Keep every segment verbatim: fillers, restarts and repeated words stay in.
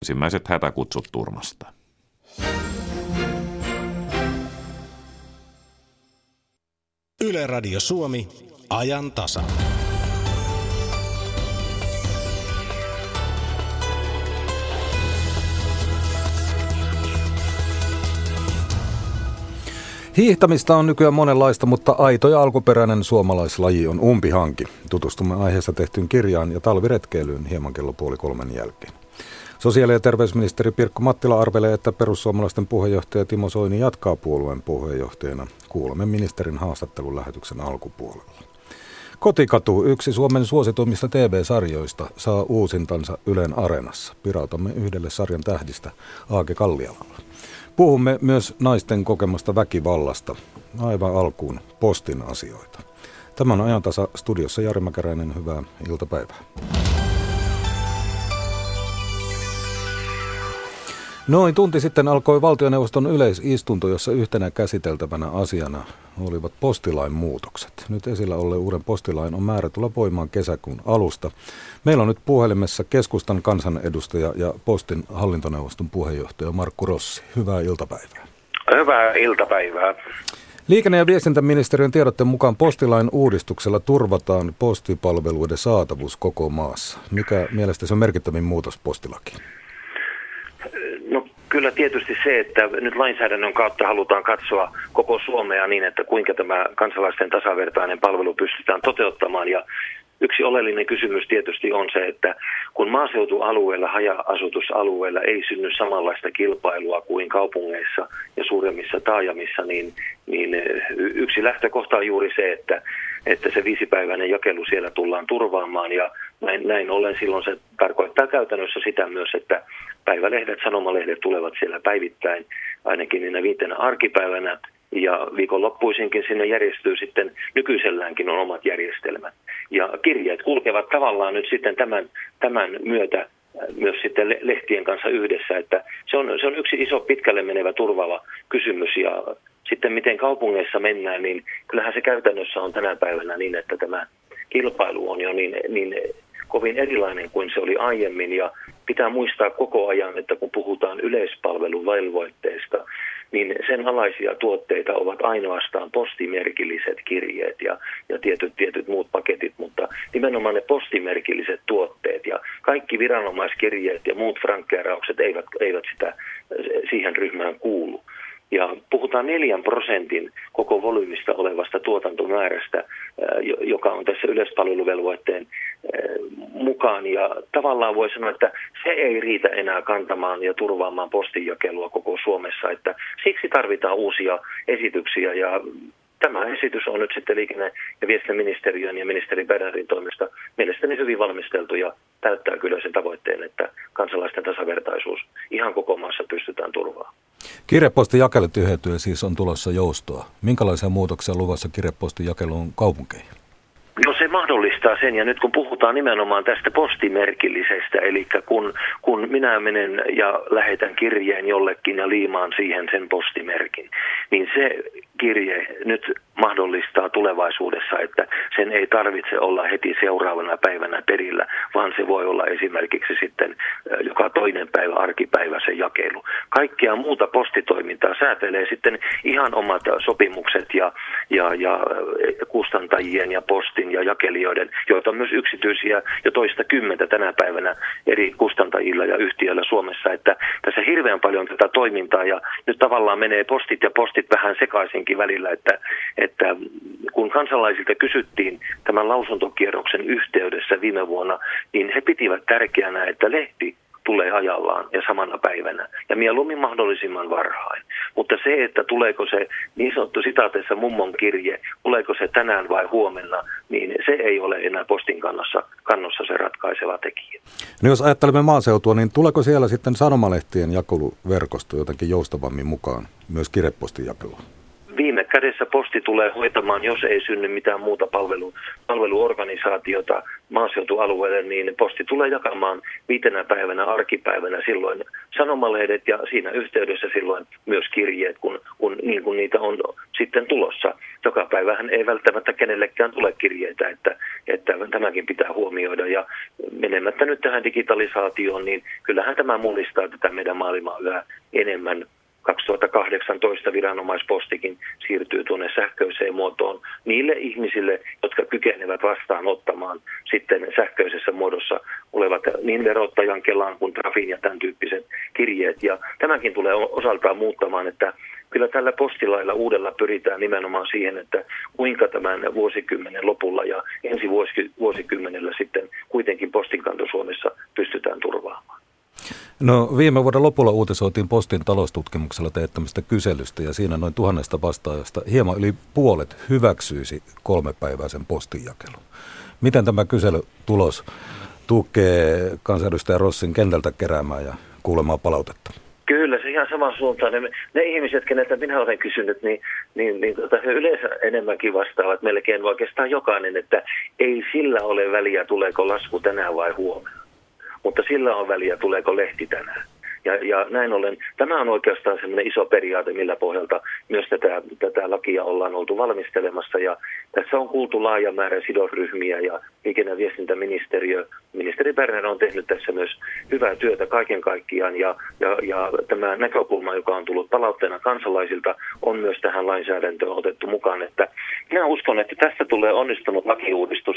ensimmäiset hätäkutsut Turmasta. Yle Radio Suomi, ajan tasa. Hiihtämistä on nykyään monenlaista, mutta aito ja alkuperäinen suomalaislaji on umpihanki. Tutustumme aiheessa tehtyyn kirjaan ja talviretkeilyyn hieman kello puoli kolmen jälkeen. Sosiaali- ja terveysministeri Pirkko Mattila arvelee, että perussuomalaisten puheenjohtaja Timo Soini jatkaa puolueen puheenjohtajana. Kuulemme ministerin haastattelun lähetyksen alkupuolella. Kotikatu, yksi Suomen suosituimmista T V-sarjoista, saa uusintansa Ylen Areenassa. Pirautamme yhdelle sarjan tähdistä Aake Kallialalla. Puhumme myös naisten kokemasta väkivallasta. Aivan alkuun postin asioita. Tämä on Ajantasa, studiossa Jari Mäkäräinen, hyvää iltapäivää. Noin tunti sitten alkoi valtioneuvoston yleisistunto, jossa yhtenä käsiteltävänä asiana olivat postilain muutokset. Nyt esillä olleen uuden postilain on määrä tulla voimaan kesäkuun alusta. Meillä on nyt puhelimessa keskustan kansanedustaja ja postin hallintoneuvoston puheenjohtaja Markku Rossi. Hyvää iltapäivää. Hyvää iltapäivää. Liikenne- ja viestintäministeriön tiedotteen mukaan postilain uudistuksella turvataan postipalveluiden saatavuus koko maassa. Mikä mielestäsi on merkittävin muutos postilakiin? No kyllä tietysti se, että nyt lainsäädännön kautta halutaan katsoa koko Suomea niin, että kuinka tämä kansalaisten tasavertainen palvelu pystytään toteuttamaan. Ja yksi oleellinen kysymys tietysti on se, että kun maaseutualueilla, haja-asutusalueilla ei synny samanlaista kilpailua kuin kaupungeissa ja suuremmissa taajamissa, niin, niin yksi lähtökohta on juuri se, että, että se viisipäiväinen jakelu siellä tullaan turvaamaan ja näin, näin ollen silloin se tarkoittaa käytännössä sitä myös, että päivälehdet, sanomalehdet tulevat siellä päivittäin ainakin niinä viitenä arkipäivänä ja viikonloppuisinkin sinne järjestyy sitten, nykyiselläänkin on omat järjestelmät. Ja kirjeet kulkevat tavallaan nyt sitten tämän, tämän myötä myös sitten lehtien kanssa yhdessä, että se on, se on yksi iso pitkälle menevä turvava kysymys ja sitten miten kaupungeissa mennään, niin kyllähän se käytännössä on tänä päivänä niin, että tämä kilpailu on jo niin, niin kovin erilainen kuin se oli aiemmin ja pitää muistaa koko ajan, että kun puhutaan yleispalveluvelvoitteesta, niin sen alaisia tuotteita ovat ainoastaan postimerkilliset kirjeet ja, ja tietyt, tietyt muut paketit, mutta nimenomaan ne postimerkilliset tuotteet ja kaikki viranomaiskirjeet ja muut frankkeeraukset eivät, eivät sitä, siihen ryhmään kuulu. Ja puhutaan neljän prosentin koko volyymista olevasta tuotantomäärästä, joka on tässä yleispalveluvelvoitteen mukaan. Ja tavallaan voi sanoa, että se ei riitä enää kantamaan ja turvaamaan postinjakelua koko Suomessa. Että siksi tarvitaan uusia esityksiä ja tämä esitys on nyt sitten liikenne- ja viestintäministeriön ja ministeri Bernerin toimesta mielestäni hyvin valmisteltu ja täyttää kyllä sen tavoitteen, että kansalaisten tasavertaisuus ihan koko maassa pystytään turvaamaan. Kirjepostin jakelutyhjentyy siis on tulossa joustoa. Minkälaisia muutoksia luvassa kirjepostin jakeluun kaupunkeihin? No se mahdollistaa sen, ja nyt kun puhutaan nimenomaan tästä postimerkillisestä, eli kun, kun minä menen ja lähetän kirjeen jollekin ja liimaan siihen sen postimerkin, niin se kirje nyt mahdollistaa tulevaisuudessa, että sen ei tarvitse olla heti seuraavana päivänä perillä, vaan se voi olla esimerkiksi sitten joka toinen päivä, arkipäivä se jakelu. Kaikkia muuta postitoimintaa säätelee sitten ihan omat sopimukset ja, ja, ja kustantajien ja postin ja jakelijoiden, joita on myös yksityisiä jo toista kymmentä tänä päivänä eri kustantajilla ja yhtiöillä Suomessa, että tässä hirveän paljon tätä toimintaa ja nyt tavallaan menee postit ja postit vähän sekaisinkin välillä, että, että kun kansalaisilta kysyttiin tämän lausuntokierroksen yhteydessä viime vuonna, niin he pitivät tärkeänä, että lehti tulee ajallaan ja samana päivänä ja mieluummin mahdollisimman varhain. Mutta se, että tuleeko se niin sanottu sitaateessa mummon kirje, tuleeko se tänään vai huomenna, niin se ei ole enää postin kannossa, kannossa se ratkaiseva tekijä. No jos ajattelemme maaseutua, niin tuleeko siellä sitten sanomalehtien jakeluverkosto jotenkin joustavammin mukaan myös kirjepostin jakeluun? viime kädessä posti tulee hoitamaan, jos ei synny mitään muuta palvelu, palveluorganisaatiota maaseutualueelle, niin posti tulee jakamaan viitenä päivänä, arkipäivänä silloin sanomalehdet ja siinä yhteydessä silloin myös kirjeet, kun, kun, niin kuin niitä on sitten tulossa. Joka päivähän ei välttämättä kenellekään tule kirjeitä, että, että tämäkin pitää huomioida. Ja menemättä nyt tähän digitalisaatioon, niin kyllähän tämä mullistaa tätä meidän maailmaa yhä enemmän. kaksituhattakahdeksantoista viranomaispostikin siirtyy tuonne sähköiseen muotoon niille ihmisille, jotka kykenevät vastaanottamaan sitten sähköisessä muodossa olevat niin verottajan, Kelan kuin Trafin ja tämän tyyppiset kirjeet. Ja tämäkin tulee osaltaan muuttamaan, että kyllä tällä postilailla uudella pyritään nimenomaan siihen, että kuinka tämän vuosikymmenen lopulla ja ensi vuosikymmenellä sitten kuitenkin postinkanto Suomessa pystytään turvaamaan. No viime vuoden lopulla uutisoitiin Postin taloustutkimuksella teettämistä kyselystä ja siinä noin tuhannesta vastaajasta hieman yli puolet hyväksyisi kolmepäiväisen postinjakelun. Miten tämä kyselytulos tukee kansanedustaja Rossin kentältä keräämään ja kuulemaan palautetta? Kyllä, se ihan saman suuntaan. Ne, ne ihmiset, keneltä minä olen kysynyt, niin, niin, niin tota, he yleensä enemmänkin vastaavat melkein oikeastaan jokainen, että ei sillä ole väliä, tuleeko lasku tänään vai huomenna. Mutta sillä on väliä, tuleeko lehti tänään. Ja, ja näin ollen, tämä on oikeastaan semmoinen iso periaate, millä pohjalta myös tätä, tätä lakia ollaan oltu valmistelemassa. Ja tässä on kuultu laaja määrä sidosryhmiä ja liikenne- ja viestintäministeriö. Ministeri Berner on tehnyt tässä myös hyvää työtä kaiken kaikkiaan. Ja, ja, ja tämä näkökulma, joka on tullut palautteena kansalaisilta, on myös tähän lainsäädäntöön otettu mukaan. Että minä uskon, että tästä tulee onnistunut lakiuudistus.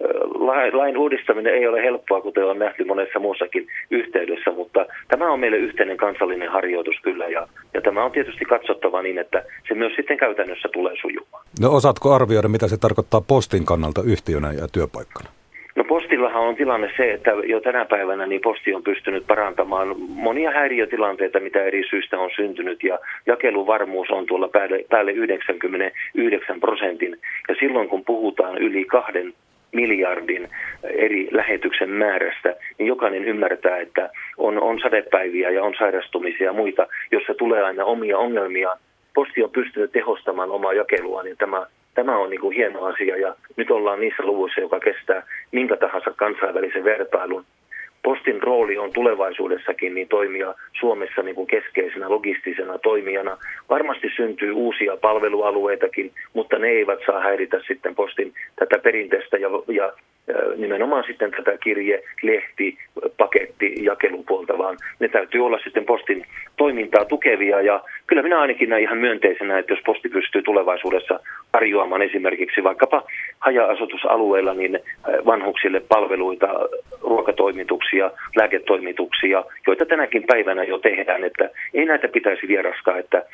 Lain uudistaminen ei ole helppoa, kuten on nähty monessa muussakin yhteydessä, mutta tämä on meille yhteinen kansallinen harjoitus kyllä, ja, ja tämä on tietysti katsottava niin, että se myös sitten käytännössä tulee sujumaan. No osaatko arvioida, mitä se tarkoittaa Postin kannalta yhtiönä ja työpaikkana? No Postillahan on tilanne se, että jo tänä päivänä niin Posti on pystynyt parantamaan monia häiriötilanteita, mitä eri syistä on syntynyt, ja jakeluvarmuus on tuolla päälle, päälle yhdeksänkymmentäyhdeksän prosentin, ja silloin kun puhutaan yli kahden miljardin eri lähetyksen määrästä, niin jokainen ymmärtää, että on, on sadepäiviä ja on sairastumisia ja muita, jossa tulee aina omia ongelmia. Posti on pystynyt tehostamaan omaa jakelua, niin tämä, tämä on niin kuin hieno asia, ja nyt ollaan niissä luvuissa, joka kestää minkä tahansa kansainvälisen vertailun. Postin rooli on tulevaisuudessakin niin toimia Suomessa niin kuin keskeisenä logistisena toimijana. Varmasti syntyy uusia palvelualueitakin, mutta ne eivät saa häiritä sitten Postin tätä perinteistä ja, ja nimenomaan sitten tätä kirje, lehti, paketti, jakelupuolta, vaan ne täytyy olla sitten Postin toimintaa tukevia. Ja kyllä minä ainakin näin ihan myönteisenä, että jos Posti pystyy tulevaisuudessa tarjoamaan esimerkiksi vaikkapa haja-asutusalueilla niin vanhuksille palveluita, ruokatoimituksia, lääketoimituksia, joita tänäkin päivänä jo tehdään, että ei näitä pitäisi vierastaa, että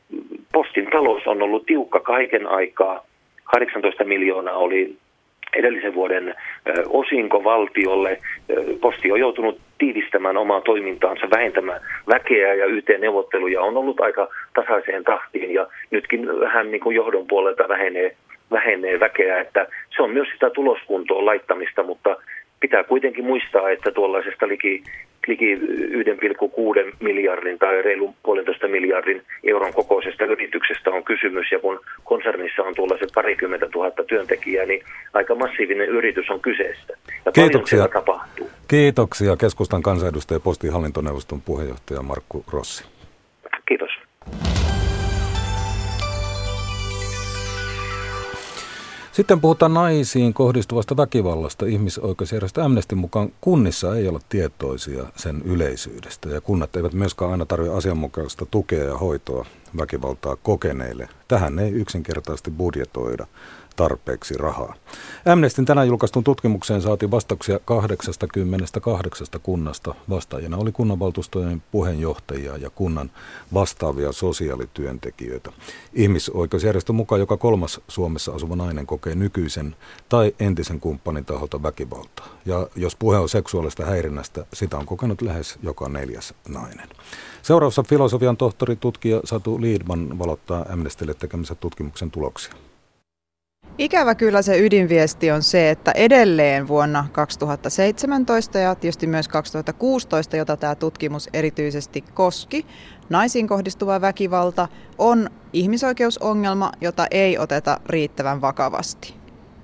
Postin talous on ollut tiukka kaiken aikaa. kahdeksantoista miljoonaa oli edellisen vuoden osinko valtiolle. Posti on joutunut tiivistämään omaa toimintaansa, vähentämään väkeä, ja Y T-neuvotteluja on ollut aika tasaiseen tahtiin, ja nytkin vähän niin kuin johdon puolelta vähenee, vähenee väkeä, että se on myös sitä tuloskuntoon laittamista, mutta pitää kuitenkin muistaa, että tuollaisesta liki, liki yksi pilkku kuusi miljardin tai reilun puolentoista miljardin euron kokoisesta yrityksestä on kysymys, ja kun konsernissa on tuollaiset parikymmentä tuhatta työntekijää, niin aika massiivinen yritys on kyseessä. Ja Kiitoksia. Tapahtuu. Kiitoksia keskustan kansanedustaja Postin hallintoneuvoston puheenjohtaja Markku Rossi. Kiitos. Sitten puhutaan naisiin kohdistuvasta väkivallasta. Ihmisoikeusjärjestö Amnestyn mukaan kunnissa ei ole tietoisia sen yleisyydestä, ja kunnat eivät myöskään aina tarvitse asianmukaista tukea ja hoitoa väkivaltaa kokeneille. Tähän ei yksinkertaisesti budjetoida tarpeeksi rahaa. Amnestyn tänään julkaistun tutkimukseen saatiin vastauksia kahdeksankymmentäkahdeksan kunnasta. Vastaajina oli kunnanvaltuustojen puheenjohtajia ja kunnan vastaavia sosiaalityöntekijöitä. Ihmisoikeusjärjestön mukaan joka kolmas Suomessa asuva nainen kokee nykyisen tai entisen kumppanin taholta väkivaltaa. Ja jos puhe on seksuaalista häirinnästä, sitä on kokenut lähes joka neljäs nainen. Seuraavassa filosofian tohtori tutkija Satu Liedman valottaa Amnestylle tekemänsä tutkimuksen tuloksia. Ikävä kyllä se ydinviesti on se, että edelleen vuonna kaksituhattaseitsemäntoista ja tietysti myös kaksituhattakuusitoista, jota tämä tutkimus erityisesti koski, naisiin kohdistuva väkivalta on ihmisoikeusongelma, jota ei oteta riittävän vakavasti.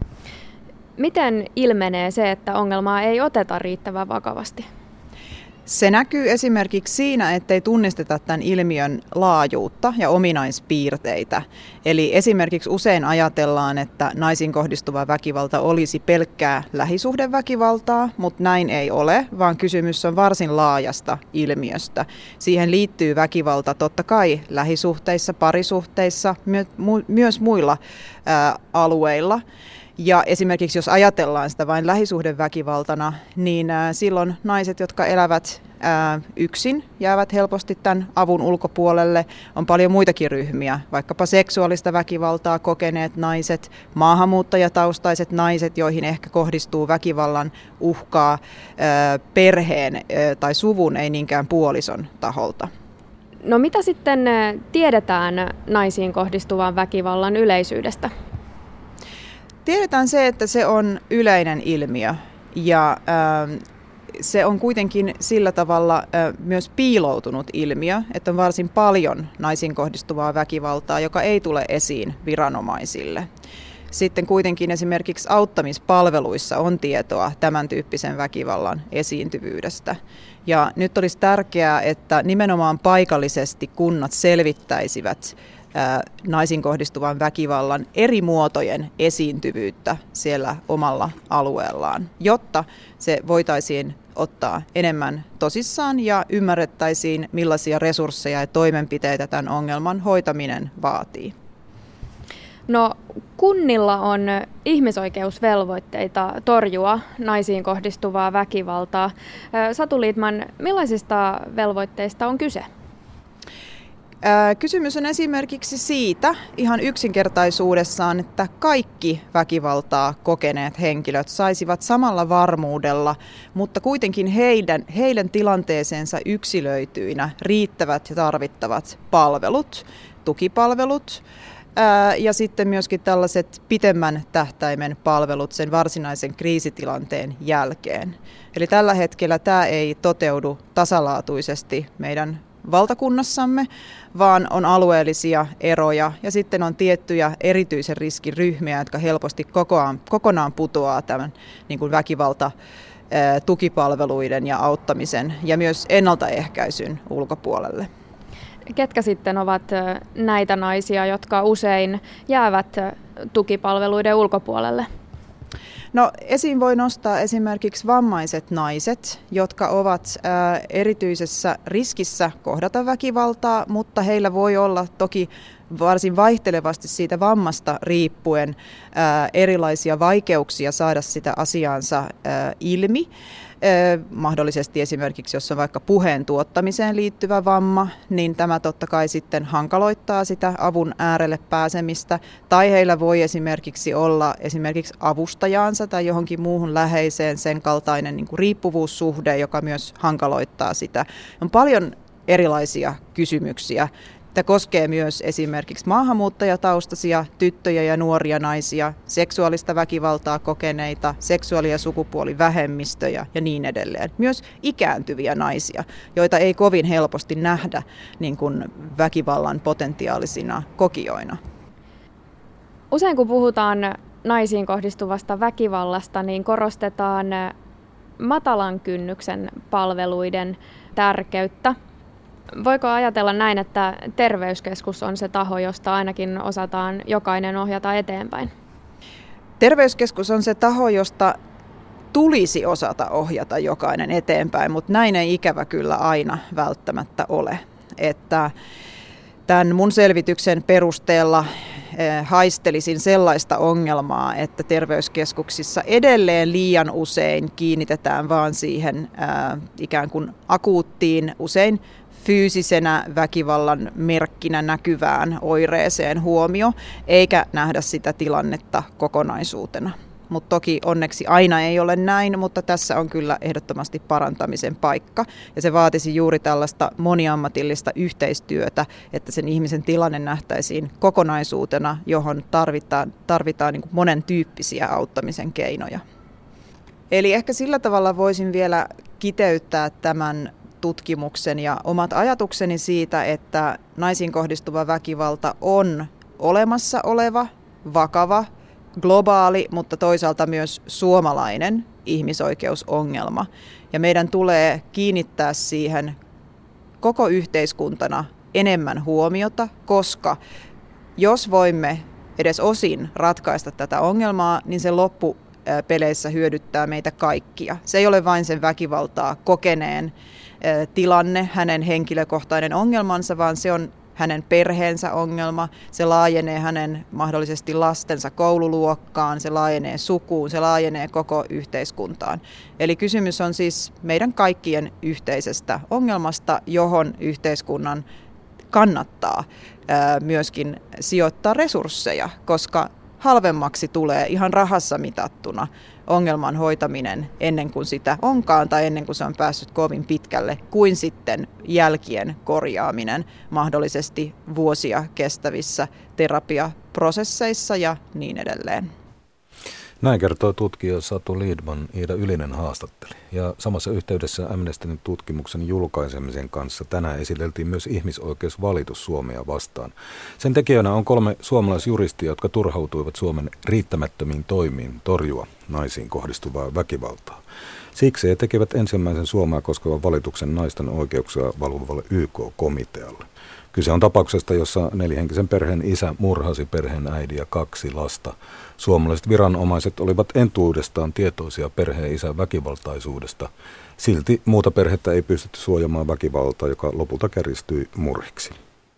Miten ilmenee se, että ongelmaa ei oteta riittävän vakavasti? Se näkyy esimerkiksi siinä, ettei tunnisteta tämän ilmiön laajuutta ja ominaispiirteitä. Eli esimerkiksi usein ajatellaan, että naisiin kohdistuva väkivalta olisi pelkkää lähisuhdeväkivaltaa, mutta näin ei ole, vaan kysymys on varsin laajasta ilmiöstä. Siihen liittyy väkivalta totta kai lähisuhteissa, parisuhteissa, myös muilla ää, alueilla. Ja esimerkiksi jos ajatellaan sitä vain lähisuhdeväkivaltana, niin ä, silloin naiset, jotka elävät ä, yksin, jäävät helposti tämän avun ulkopuolelle. On paljon muitakin ryhmiä, vaikkapa seksuaalista väkivaltaa kokeneet naiset, maahanmuuttajataustaiset naiset, joihin ehkä kohdistuu väkivallan uhkaa ä, perheen ä, tai suvun, ei niinkään puolison taholta. No mitä sitten tiedetään naisiin kohdistuvan väkivallan yleisyydestä? Tiedetään se, että se on yleinen ilmiö ja äh, se on kuitenkin sillä tavalla äh, myös piiloutunut ilmiö, että on varsin paljon naisiin kohdistuvaa väkivaltaa, joka ei tule esiin viranomaisille. Sitten kuitenkin esimerkiksi auttamispalveluissa on tietoa tämän tyyppisen väkivallan esiintyvyydestä. Ja nyt olisi tärkeää, että nimenomaan paikallisesti kunnat selvittäisivät naisiin kohdistuvan väkivallan eri muotojen esiintyvyyttä siellä omalla alueellaan, jotta se voitaisiin ottaa enemmän tosissaan ja ymmärrettäisiin, millaisia resursseja ja toimenpiteitä tämän ongelman hoitaminen vaatii. No, kunnilla on ihmisoikeusvelvoitteita torjua naisiin kohdistuvaa väkivaltaa. Satu Liedman, millaisista velvoitteista on kyse? Kysymys on esimerkiksi siitä ihan yksinkertaisuudessaan, että kaikki väkivaltaa kokeneet henkilöt saisivat samalla varmuudella, mutta kuitenkin heidän, heidän tilanteeseensa yksilöityinä riittävät ja tarvittavat palvelut, tukipalvelut ja sitten myöskin tällaiset pitemmän tähtäimen palvelut sen varsinaisen kriisitilanteen jälkeen. Eli tällä hetkellä tämä ei toteudu tasalaatuisesti meidän valtakunnassamme, vaan on alueellisia eroja ja sitten on tiettyjä erityisen riskin ryhmiä, jotka helposti kokonaan, kokonaan putoaa tämän niin kuin väkivalta, tukipalveluiden ja auttamisen ja myös ennaltaehkäisyn ulkopuolelle. Ketkä sitten ovat näitä naisia, jotka usein jäävät tukipalveluiden ulkopuolelle? No, esiin voi nostaa esimerkiksi vammaiset naiset, jotka ovat ää, erityisessä riskissä kohdata väkivaltaa, mutta heillä voi olla toki varsin vaihtelevasti siitä vammasta riippuen ää, erilaisia vaikeuksia saada sitä asiaansa ää, ilmi. Mahdollisesti esimerkiksi, jos on vaikka puheen tuottamiseen liittyvä vamma, niin tämä totta kai sitten hankaloittaa sitä avun äärelle pääsemistä. Tai heillä voi esimerkiksi olla esimerkiksi avustajaansa tai johonkin muuhun läheiseen sen kaltainen niin kuin riippuvuussuhde, joka myös hankaloittaa sitä. On paljon erilaisia kysymyksiä. Tämä koskee myös esimerkiksi maahanmuuttajataustaisia tyttöjä ja nuoria naisia, seksuaalista väkivaltaa kokeneita, seksuaali- ja sukupuolivähemmistöjä ja niin edelleen. Myös ikääntyviä naisia, joita ei kovin helposti nähdä niin kuin väkivallan potentiaalisina kokijoina. Usein kun puhutaan naisiin kohdistuvasta väkivallasta, niin korostetaan matalan kynnyksen palveluiden tärkeyttä. Voiko ajatella näin, että terveyskeskus on se taho, josta ainakin osataan jokainen ohjata eteenpäin? Terveyskeskus on se taho, josta tulisi osata ohjata jokainen eteenpäin, mutta näin ei ikävä kyllä aina välttämättä ole. Että tämän mun selvityksen perusteella haistelisin sellaista ongelmaa, että terveyskeskuksissa edelleen liian usein kiinnitetään vaan siihen ää, ikään kuin akuuttiin, usein fyysisenä väkivallan merkkinä näkyvään oireeseen huomio, eikä nähdä sitä tilannetta kokonaisuutena. mutta toki onneksi aina ei ole näin, mutta tässä on kyllä ehdottomasti parantamisen paikka. Ja se vaatisi juuri tällaista moniammatillista yhteistyötä, että sen ihmisen tilanne nähtäisiin kokonaisuutena, johon tarvitaan, tarvitaan niin kuin monen tyyppisiä auttamisen keinoja. Eli ehkä sillä tavalla voisin vielä kiteyttää tämän tutkimuksen ja omat ajatukseni siitä, että naisiin kohdistuva väkivalta on olemassa oleva, vakava, globaali, mutta toisaalta myös suomalainen ihmisoikeusongelma. Ja meidän tulee kiinnittää siihen koko yhteiskuntana enemmän huomiota, koska jos voimme edes osin ratkaista tätä ongelmaa, niin se loppupeleissä hyödyttää meitä kaikkia. Se ei ole vain sen väkivaltaa kokeneen tilanne, hänen henkilökohtainen ongelmansa, vaan se on hänen perheensä ongelma, se laajenee hänen mahdollisesti lastensa koululuokkaan, se laajenee sukuun, se laajenee koko yhteiskuntaan. Eli kysymys on siis meidän kaikkien yhteisestä ongelmasta, johon yhteiskunnan kannattaa myöskin sijoittaa resursseja, koska halvemmaksi tulee ihan rahassa mitattuna ongelman hoitaminen ennen kuin sitä onkaan tai ennen kuin se on päässyt kovin pitkälle, kuin sitten jälkien korjaaminen mahdollisesti vuosia kestävissä terapiaprosesseissa ja niin edelleen. Näin kertoo tutkija Satu Liedman, Iida Ylinen haastatteli. Ja samassa yhteydessä Amnestyn tutkimuksen julkaisemisen kanssa tänään esiteltiin myös ihmisoikeusvalitus Suomea vastaan. Sen tekijöinä on kolme suomalaisjuristia, jotka turhautuivat Suomen riittämättömiin toimiin torjua naisiin kohdistuvaa väkivaltaa. Siksi he tekivät ensimmäisen Suomea koskevan valituksen naisten oikeuksia valvovalle Y K-komitealle. Kyse on tapauksesta, jossa nelihenkisen perheen isä murhasi perheen äidin ja kaksi lasta. Suomalaiset viranomaiset olivat entuudestaan tietoisia perheen isän väkivaltaisuudesta. Silti muuta perhettä ei pystytty suojamaan väkivaltaa, joka lopulta kärjistyi murhiksi.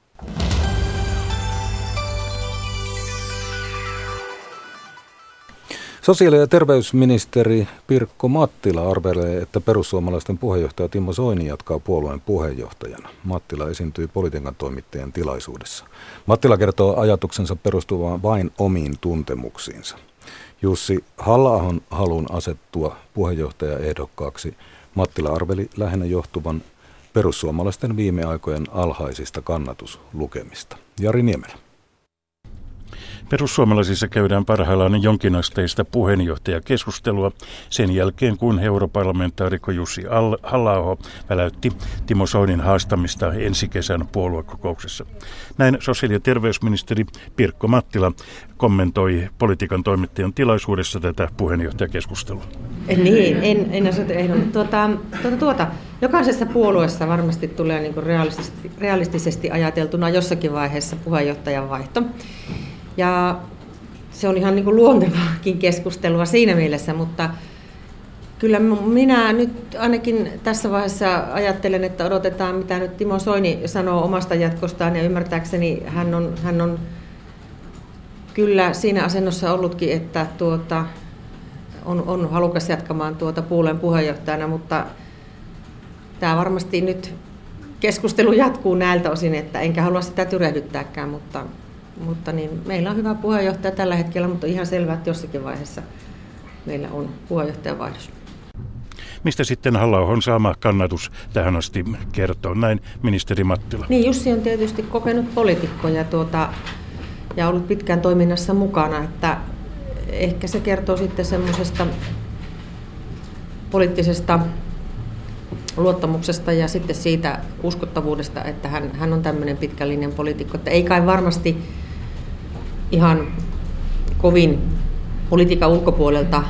Sosiaali- ja terveysministeri Pirkko Mattila arvelee, että perussuomalaisten puheenjohtaja Timo Soini jatkaa puolueen puheenjohtajana. Mattila esiintyi Politiikan toimittajan tilaisuudessa. Mattila kertoo ajatuksensa perustuvan vain omiin tuntemuksiinsa. Jussi Halla-ahon halun asettua puheenjohtajaehdokkaaksi Mattila arveli lähinnä johtuvan perussuomalaisten viime aikojen alhaisista kannatuslukemista. Jari Niemelä. Perussuomalaisissa käydään parhaillaan jonkinasteista puheenjohtajakeskustelua sen jälkeen, kun europarlamentaarikko Jussi Halla-aho väläytti Timo Soinin haastamista ensi kesän puoluekokouksessa. Näin sosiaali- ja terveysministeri Pirkko Mattila kommentoi Politiikan toimittajan tilaisuudessa tätä puheenjohtajakeskustelua. Niin, en, en asioita ehdon. Tuota, tuota, tuota, jokaisessa puolueessa varmasti tulee niin kuin realistisesti, realistisesti ajateltuna jossakin vaiheessa puheenjohtajan vaihto. Ja se on ihan niin kuin luontevaakin keskustelua siinä mielessä, mutta kyllä minä nyt ainakin tässä vaiheessa ajattelen, että odotetaan mitä nyt Timo Soini sanoo omasta jatkostaan, ja ymmärtääkseni hän on, hän on kyllä siinä asennossa ollutkin, että tuota, on, on halukas jatkamaan tuota puolueen puheenjohtajana, mutta tämä varmasti nyt keskustelu jatkuu näiltä osin, että enkä halua sitä tyrehdyttääkään, mutta Mutta niin, meillä on hyvä puheenjohtaja tällä hetkellä, mutta ihan selvää, että jossakin vaiheessa meillä on puheenjohtajan vaihdos. Mistä sitten Halla-ahon saama kannatus tähän asti kertoo? Näin ministeri Mattila. Niin, Jussi on tietysti kokenut poliitikko ja, tuota, ja ollut pitkään toiminnassa mukana, että ehkä se kertoo sitten semmoisesta poliittisesta luottamuksesta ja sitten siitä uskottavuudesta, että hän, hän on tämmöinen pitkän linjan poliitikko, että ei kai varmasti ihan kovin politiikan ulkopuolelta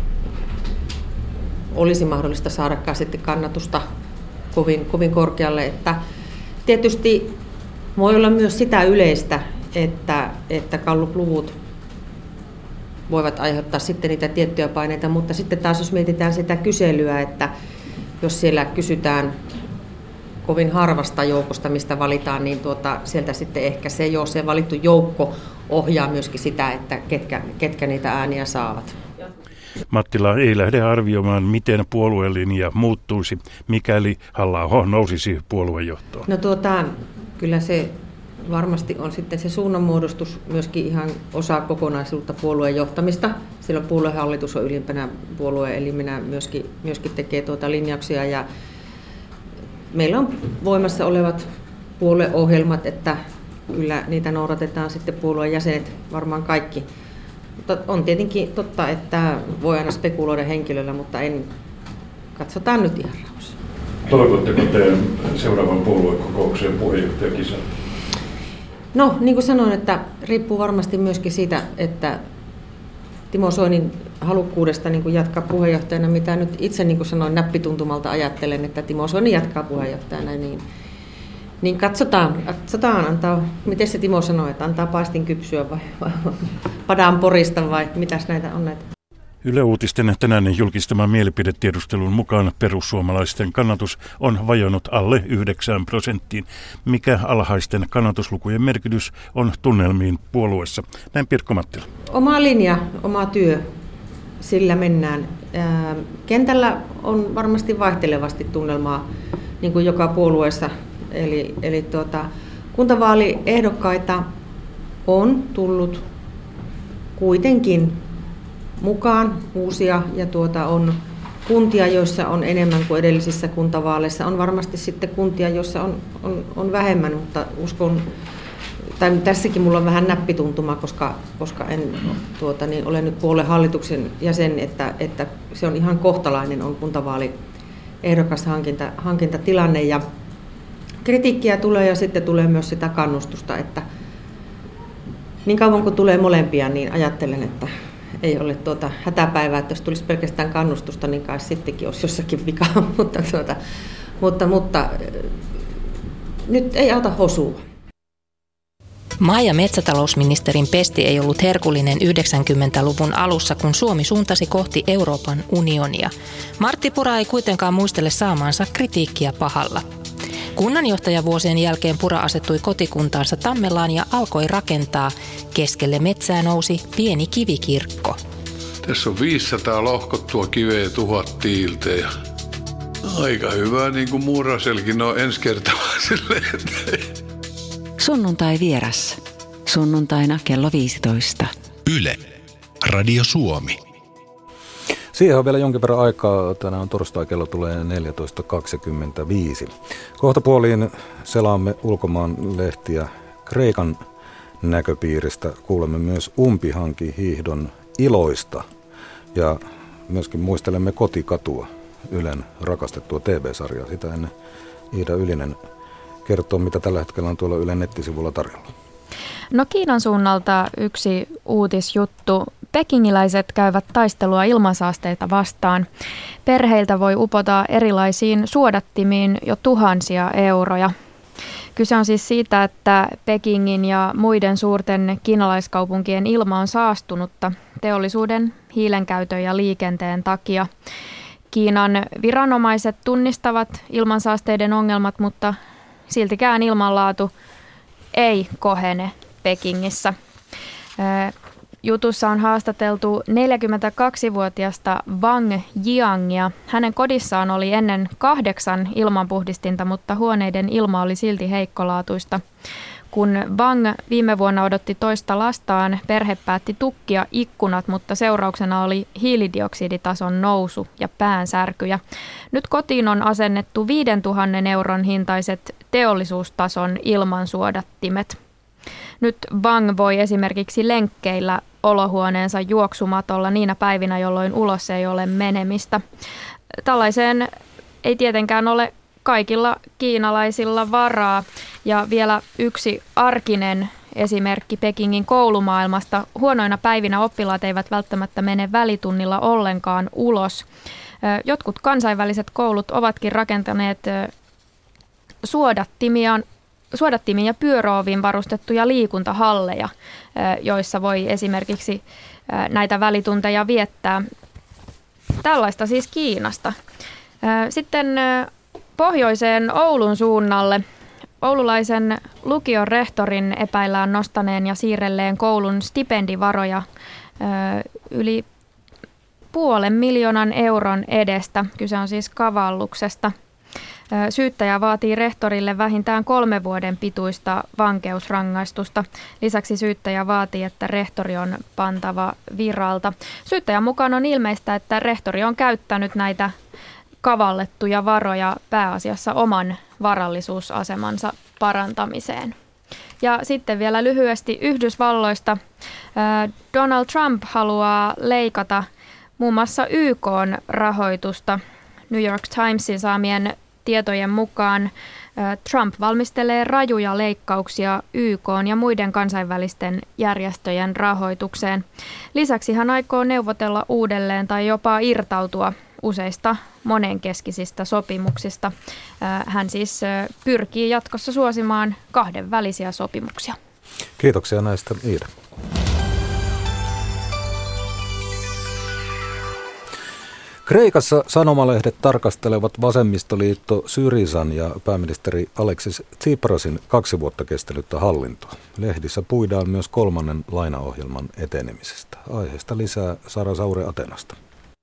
olisi mahdollista saadakaan sitten kannatusta kovin, kovin korkealle. Että tietysti voi olla myös sitä yleistä, että, että Gallup-luvut voivat aiheuttaa sitten niitä tiettyjä paineita, mutta sitten taas jos mietitään sitä kyselyä, että jos siellä kysytään kovin harvasta joukosta, mistä valitaan, niin tuota, sieltä sitten ehkä se jo se valittu joukko ohjaa myöskin sitä, että ketkä, ketkä niitä ääniä saavat. Mattila ei lähde arvioimaan, miten puoluelinja muuttuisi, mikäli Halla-aho nousisi puoluejohtoon. No tuota, kyllä se varmasti on sitten se suunnanmuodostus myöskin ihan osa kokonaisuutta puolueen johtamista. Silloin puoluehallitus on ylimpänä puolueelimenä myöskin, myöskin tekee tuota linjauksia ja meillä on voimassa olevat puolueohjelmat, että kyllä niitä noudatetaan sitten puolueen jäsenet varmaan kaikki. Mutta on tietenkin totta, että voi aina spekuloida henkilöllä, mutta en, katsotaan nyt ihan rauhassa. Toivotteko te seuraavan puoluekokouksen puheenjohtajakisan? No, niin kuin sanoin, että riippuu varmasti myöskin siitä, että Timo Soinin halukkuudesta niin kuin jatkaa puheenjohtajana, mitä nyt itse niin kuin sanoin näppituntumalta ajattelen, että Timo Soini jatkaa puheenjohtajana, niin, niin katsotaan, katsotaan antaa, miten se Timo sanoi, että antaa paistin kypsyä vai, vai padaan porista vai mitäs näitä on näitä. Yle Uutisten tänään julkistaman mielipidetiedustelun mukaan perussuomalaisten kannatus on vajonnut alle yhdeksään prosenttiin. Mikä alhaisten kannatuslukujen merkitys on tunnelmiin puolueessa? Näin Pirkko Mattila. Oma linja, oma työ, sillä mennään. Kentällä on varmasti vaihtelevasti tunnelmaa, niin kuin joka puolueessa. Eli, eli tuota, kuntavaaliehdokkaita on tullut kuitenkin mukaan uusia ja tuota on kuntia, joissa on enemmän kuin edellisissä kuntavaaleissa. On varmasti sitten kuntia, joissa on, on, on vähemmän, mutta uskon, tai tässäkin mulla on vähän näppituntuma, koska, koska en tuota, niin ole nyt puolueen hallituksen jäsen, että, että se on ihan kohtalainen on kuntavaaliehdokas hankinta, hankintatilanne ja kritiikkiä tulee ja sitten tulee myös sitä kannustusta, että niin kauan kuin tulee molempia, niin ajattelen, että ei ole tuota hätäpäivää, että jos tulisi pelkästään kannustusta, niin kai sittenkin olisi jossakin vikaa, mutta, tuota, mutta, mutta nyt ei auta hosua. Maa- ja metsätalousministerin pesti ei ollut herkullinen yhdeksänkymmentäluvun alussa, kun Suomi suuntasi kohti Euroopan unionia. Martti Pura ei kuitenkaan muistele saamaansa kritiikkiä pahalla. Kunnanjohtajavuosien jälkeen Pura asettui kotikuntaansa Tammelaan ja alkoi rakentaa. Keskelle metsää nousi pieni kivikirkko. Tässä on viisisataa lohkottua kiveä ja tuhat tiiltä. Ja aika hyvä, niin kuin Muuraselkin on ensi kertalaisille. Sunnuntai vieras. Sunnuntaina kello viisitoista. Yle. Radio Suomi. Siihen on vielä jonkin verran aikaa. Tänään on torstai, kello tulee neljätoista kaksikymmentäviisi. Kohta puoliin selaamme ulkomaan lehtiä Kreikan näköpiiristä. Kuulemme myös umpihankihiihdon iloista ja myöskin muistelemme Kotikatua, Ylen rakastettua T V-sarjaa. Sitä ennen Iida Ylinen kertoo, mitä tällä hetkellä on tuolla Ylen nettisivulla tarjolla. No Kiinan suunnalta yksi uutisjuttu. Pekingiläiset käyvät taistelua ilmansaasteita vastaan. Perheiltä voi upota erilaisiin suodattimiin jo tuhansia euroja. Kyse on siis siitä, että Pekingin ja muiden suurten kiinalaiskaupunkien ilma on saastunutta teollisuuden, hiilenkäytön ja liikenteen takia. Kiinan viranomaiset tunnistavat ilmansaasteiden ongelmat, mutta siltikään ilmanlaatu ei kohene Pekingissä. Jutussa on haastateltu neljäkymmentäkaksivuotiasta Wang Jiangia. Hänen kodissaan oli ennen kahdeksan ilmanpuhdistinta, mutta huoneiden ilma oli silti heikkolaatuista. Kun Wang viime vuonna odotti toista lastaan, perhe päätti tukkia ikkunat, mutta seurauksena oli hiilidioksiditason nousu ja päänsärkyjä. Nyt kotiin on asennettu viidentuhannen euron hintaiset teollisuustason ilmansuodattimet. Nyt Wang voi esimerkiksi lenkkeillä olohuoneensa juoksumatolla niinä päivinä, jolloin ulos ei ole menemistä. Tällaiseen ei tietenkään ole kaikilla kiinalaisilla varaa. Ja vielä yksi arkinen esimerkki Pekingin koulumaailmasta. Huonoina päivinä oppilaat eivät välttämättä mene välitunnilla ollenkaan ulos. Jotkut kansainväliset koulut ovatkin rakentaneet suodattimiaan suodattimiin ja pyöröoviin varustettuja liikuntahalleja, joissa voi esimerkiksi näitä välitunteja viettää. Tällaista siis Kiinasta. Sitten pohjoiseen Oulun suunnalle. Oululaisen lukion rehtorin epäillään nostaneen ja siirrelleen koulun stipendivaroja yli puolen miljoonan euron edestä. Kyse on siis kavalluksesta. Syyttäjä vaatii rehtorille vähintään kolme vuoden pituista vankeusrangaistusta. Lisäksi syyttäjä vaatii, että rehtori on pantava viralta. Syyttäjän mukaan on ilmeistä, että rehtori on käyttänyt näitä kavallettuja varoja pääasiassa oman varallisuusasemansa parantamiseen. Ja sitten vielä lyhyesti Yhdysvalloista. Donald Trump haluaa leikata muun muassa Y K:n rahoitusta. New York Timesin saamien tietojen mukaan Trump valmistelee rajuja leikkauksia Y K:n ja muiden kansainvälisten järjestöjen rahoitukseen. Lisäksi hän aikoo neuvotella uudelleen tai jopa irtautua useista monenkeskisistä sopimuksista. Hän siis pyrkii jatkossa suosimaan kahdenvälisiä sopimuksia. Kiitoksia näistä, Iida. Kreikassa sanomalehdet tarkastelevat vasemmistoliitto Syrizan ja pääministeri Alexis Tsiprasin kaksi vuotta kestänyttä hallintoa. Lehdissä puidaan myös kolmannen lainaohjelman etenemisestä. Aiheesta lisää Sara Saure Atenasta.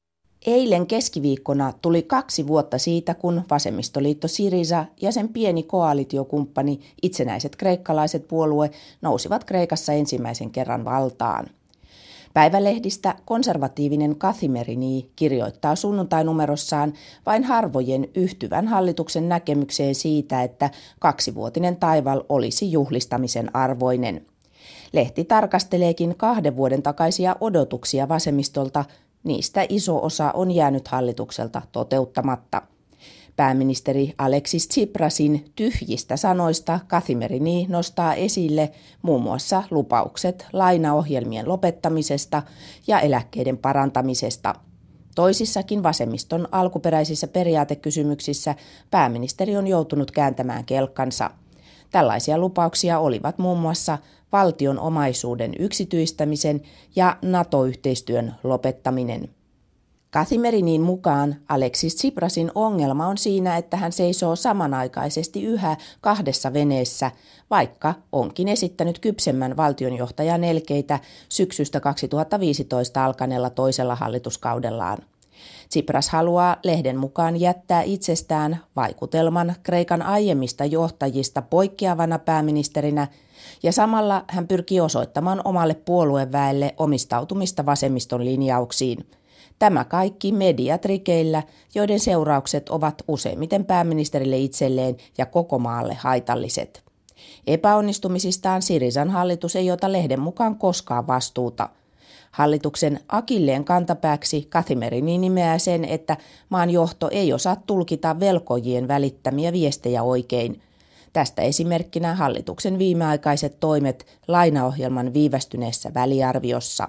Eilen keskiviikkona tuli kaksi vuotta siitä, kun vasemmistoliitto Syriza ja sen pieni koalitiokumppani Itsenäiset kreikkalaiset puolue nousivat Kreikassa ensimmäisen kerran valtaan. Päivälehdistä konservatiivinen Kathimerini kirjoittaa sunnuntai-numerossaan vain harvojen yhtyvän hallituksen näkemykseen siitä, että kaksivuotinen taival olisi juhlistamisen arvoinen. Lehti tarkasteleekin kahden vuoden takaisia odotuksia vasemmistolta, niistä iso osa on jäänyt hallitukselta toteuttamatta. Pääministeri Alexis Tsiprasin tyhjistä sanoista Kathimerini nostaa esille muun muassa lupaukset lainaohjelmien lopettamisesta ja eläkkeiden parantamisesta. Toisissakin vasemmiston alkuperäisissä periaatekysymyksissä pääministeri on joutunut kääntämään kelkkansa. Tällaisia lupauksia olivat muun muassa valtion omaisuuden yksityistämisen ja NATO-yhteistyön lopettaminen. Kathimerinin mukaan Alexis Tsiprasin ongelma on siinä, että hän seisoo samanaikaisesti yhä kahdessa veneessä, vaikka onkin esittänyt kypsemmän valtionjohtajan elkeitä syksystä kaksituhattaviisitoista alkaneella toisella hallituskaudellaan. Tsipras haluaa lehden mukaan jättää itsestään vaikutelman Kreikan aiemmista johtajista poikkeavana pääministerinä, ja samalla hän pyrkii osoittamaan omalle puolueväelle omistautumista vasemmiston linjauksiin. Tämä kaikki mediatrikeillä, joiden seuraukset ovat useimmiten pääministerille itselleen ja koko maalle haitalliset. Epäonnistumisistaan Syrizan hallitus ei ota lehden mukaan koskaan vastuuta. Hallituksen akilleen kantapääksi Kathimerini nimeää sen, että maan johto ei osaa tulkita velkojien välittämiä viestejä oikein. Tästä esimerkkinä hallituksen viimeaikaiset toimet lainaohjelman viivästyneessä väliarviossa.